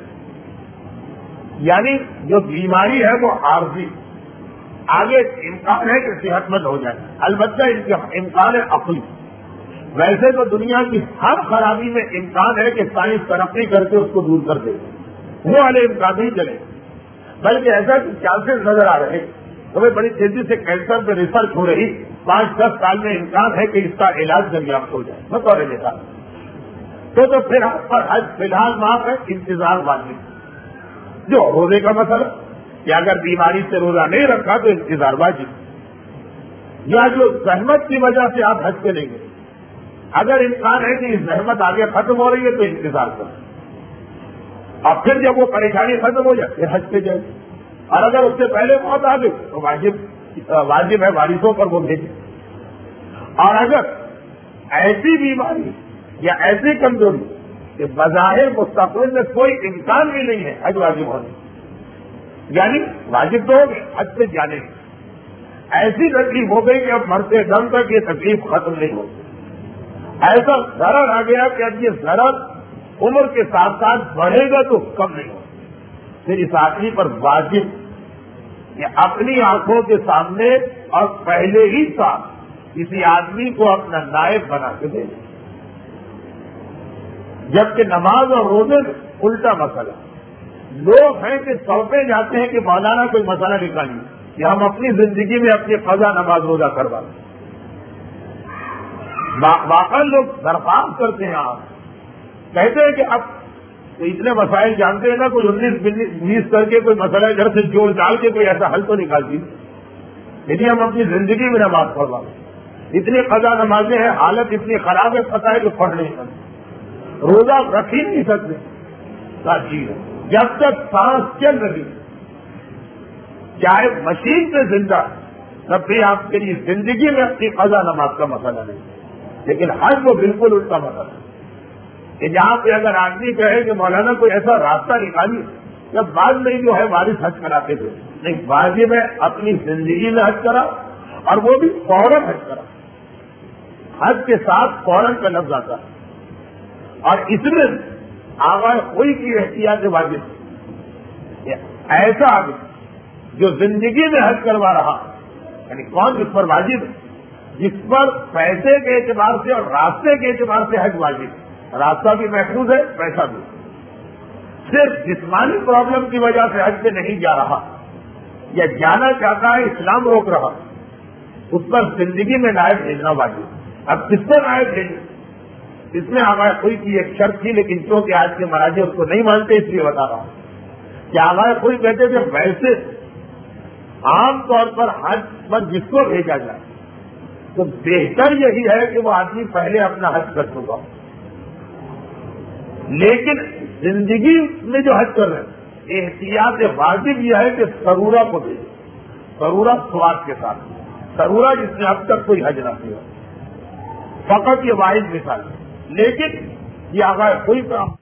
گی، یعنی جو بیماری ہے وہ عارضی، آگے امکان ہے کہ صحت مند ہو جائے، البتہ ان کے امکان ہے عقلی۔ ویسے تو دنیا کی ہر خرابی میں امکان ہے کہ سائنس ترقی کر کے اس کو دور کر دے، وہ والے امکان نہیں چلے، بلکہ ایسا کہ چانسز نظر آ رہے، ہمیں بڑی تیزی سے کینسر پہ ریسرچ ہو رہی، پانچ دس سال میں امکان ہے کہ اس کا علاج دریافت ہو جائے، بطور مثال۔ تو تو پھر آپ پر حج فی الحال معاف ہے، انتظار واجب۔ جو روزے کا مسئلہ کہ اگر بیماری سے روزہ نہیں رکھا تو انتظار واجب، یا جو زحمت کی وجہ سے آپ حج پہ نہیں گئے، اگر امکان ہے کہ زحمت آگے ختم ہو رہی ہے تو انتظار کریں، اور پھر جب وہ پریشانی ختم ہو جائے پھر حج پہ جائے، اور اگر اس سے پہلے موت آ گئی تو واجب واجب ہے وارثوں پر وہ بھیجے۔ اور اگر ایسی بیماری یا ایسی کمزوری کہ بظاہر مستقبل میں کوئی امکان بھی نہیں ہے حج واجب ہونے، یعنی واجب تو ہو گئے حج پہ جانے کی، ایسی تکلیف ہو گئی کہ اب مرتے دم تک یہ تکلیف ختم نہیں ہوتی، ایسا ضرر آ گیا کہ اب یہ ضرر عمر کے ساتھ ساتھ بڑھے گا تو کم نہیں ہوگا، پھر اس آدمی پر واجب کہ اپنی آنکھوں کے سامنے اور پہلے ہی ساتھ کسی آدمی کو اپنا نائب بنا کے دے، جبکہ نماز اور روزے میں الٹا مسئلہ، لوگ ہیں کہ سونپے جاتے ہیں کہ مولانا کوئی مسئلہ نکالیے کہ ہم اپنی زندگی میں اپنی قضا نماز روزہ کروا لیں، واقعی لوگ درخواست کرتے ہیں، آپ کہتے ہیں کہ اب تو اتنے مسائل جانتے ہیں نا، کوئی انیس بیس کر کے کوئی مسئلہ گھر سے جوڑ ڈال کے کوئی ایسا حل تو نکالتی، یعنی ہم اپنی زندگی میں نماز پڑھوا، اتنی قضا نمازیں ہیں، حالت اتنی خراب ہے، پتہ ہے کہ پڑھ نہیں سکتے، روزہ رکھ ہی نہیں سکتے، کیا چیز ہے؟ جب تک سانس چل رہی چاہے مشین سے زندہ، تب بھی آپ کے لیے زندگی میں اپنی قضا نماز کا مسئلہ نہیں، لیکن حج وہ بالکل الٹا مسئلہ ہے کہ جہاں پہ اگر آدمی کہے کہ مولانا کوئی ایسا راستہ نکالیے، جب بعد میں جو ہے وارث حج کراتے تھے، نہیں، واجب ہے اپنی زندگی میں حج کرا، اور وہ بھی فوراً حج کرا، حج کے ساتھ فوراً کا لفظ آتا ہے، اور اس میں آغاز کوئی کی احتیاط واجب، ایسا آدمی جو زندگی میں حج کروا رہا، یعنی کون جس پر واجب ہے؟ جس پر پیسے کے اعتبار سے اور راستے کے اعتبار سے حج واجب ہے، راستہ بھی محفوظ ہے، پیسہ بھی، صرف جسمانی پرابلم کی وجہ سے حج پہ نہیں جا رہا یا جانا چاہتا ہے، اسلام روک رہا، اس پر زندگی میں نائب بھیجنا واجب۔ اب کس کو نائب بھیجنا؟ اس میں ہمارے کوئی کی ایک شرط تھی، لیکن کیونکہ آج کے مراجع اس کو نہیں مانتے، اس لیے بتا رہا ہوں کہ ہمارے کوئی کہتے تھے ویسے عام طور پر حج پر جس کو بھیجا جائے تو بہتر یہی ہے کہ وہ آدمی پہلے اپنا حج کر چکا ہو، لیکن زندگی میں جو حج کر رہے ہیں احتیاط واجب یہ ہے کہ سرورہ کو بھیجے، سرورہ سواد کے ساتھ، سرورہ جس نے اب تک کوئی حج نہ کیا، فقط یہ واحد مثال ہے، لیکن یہ اگر کوئی کام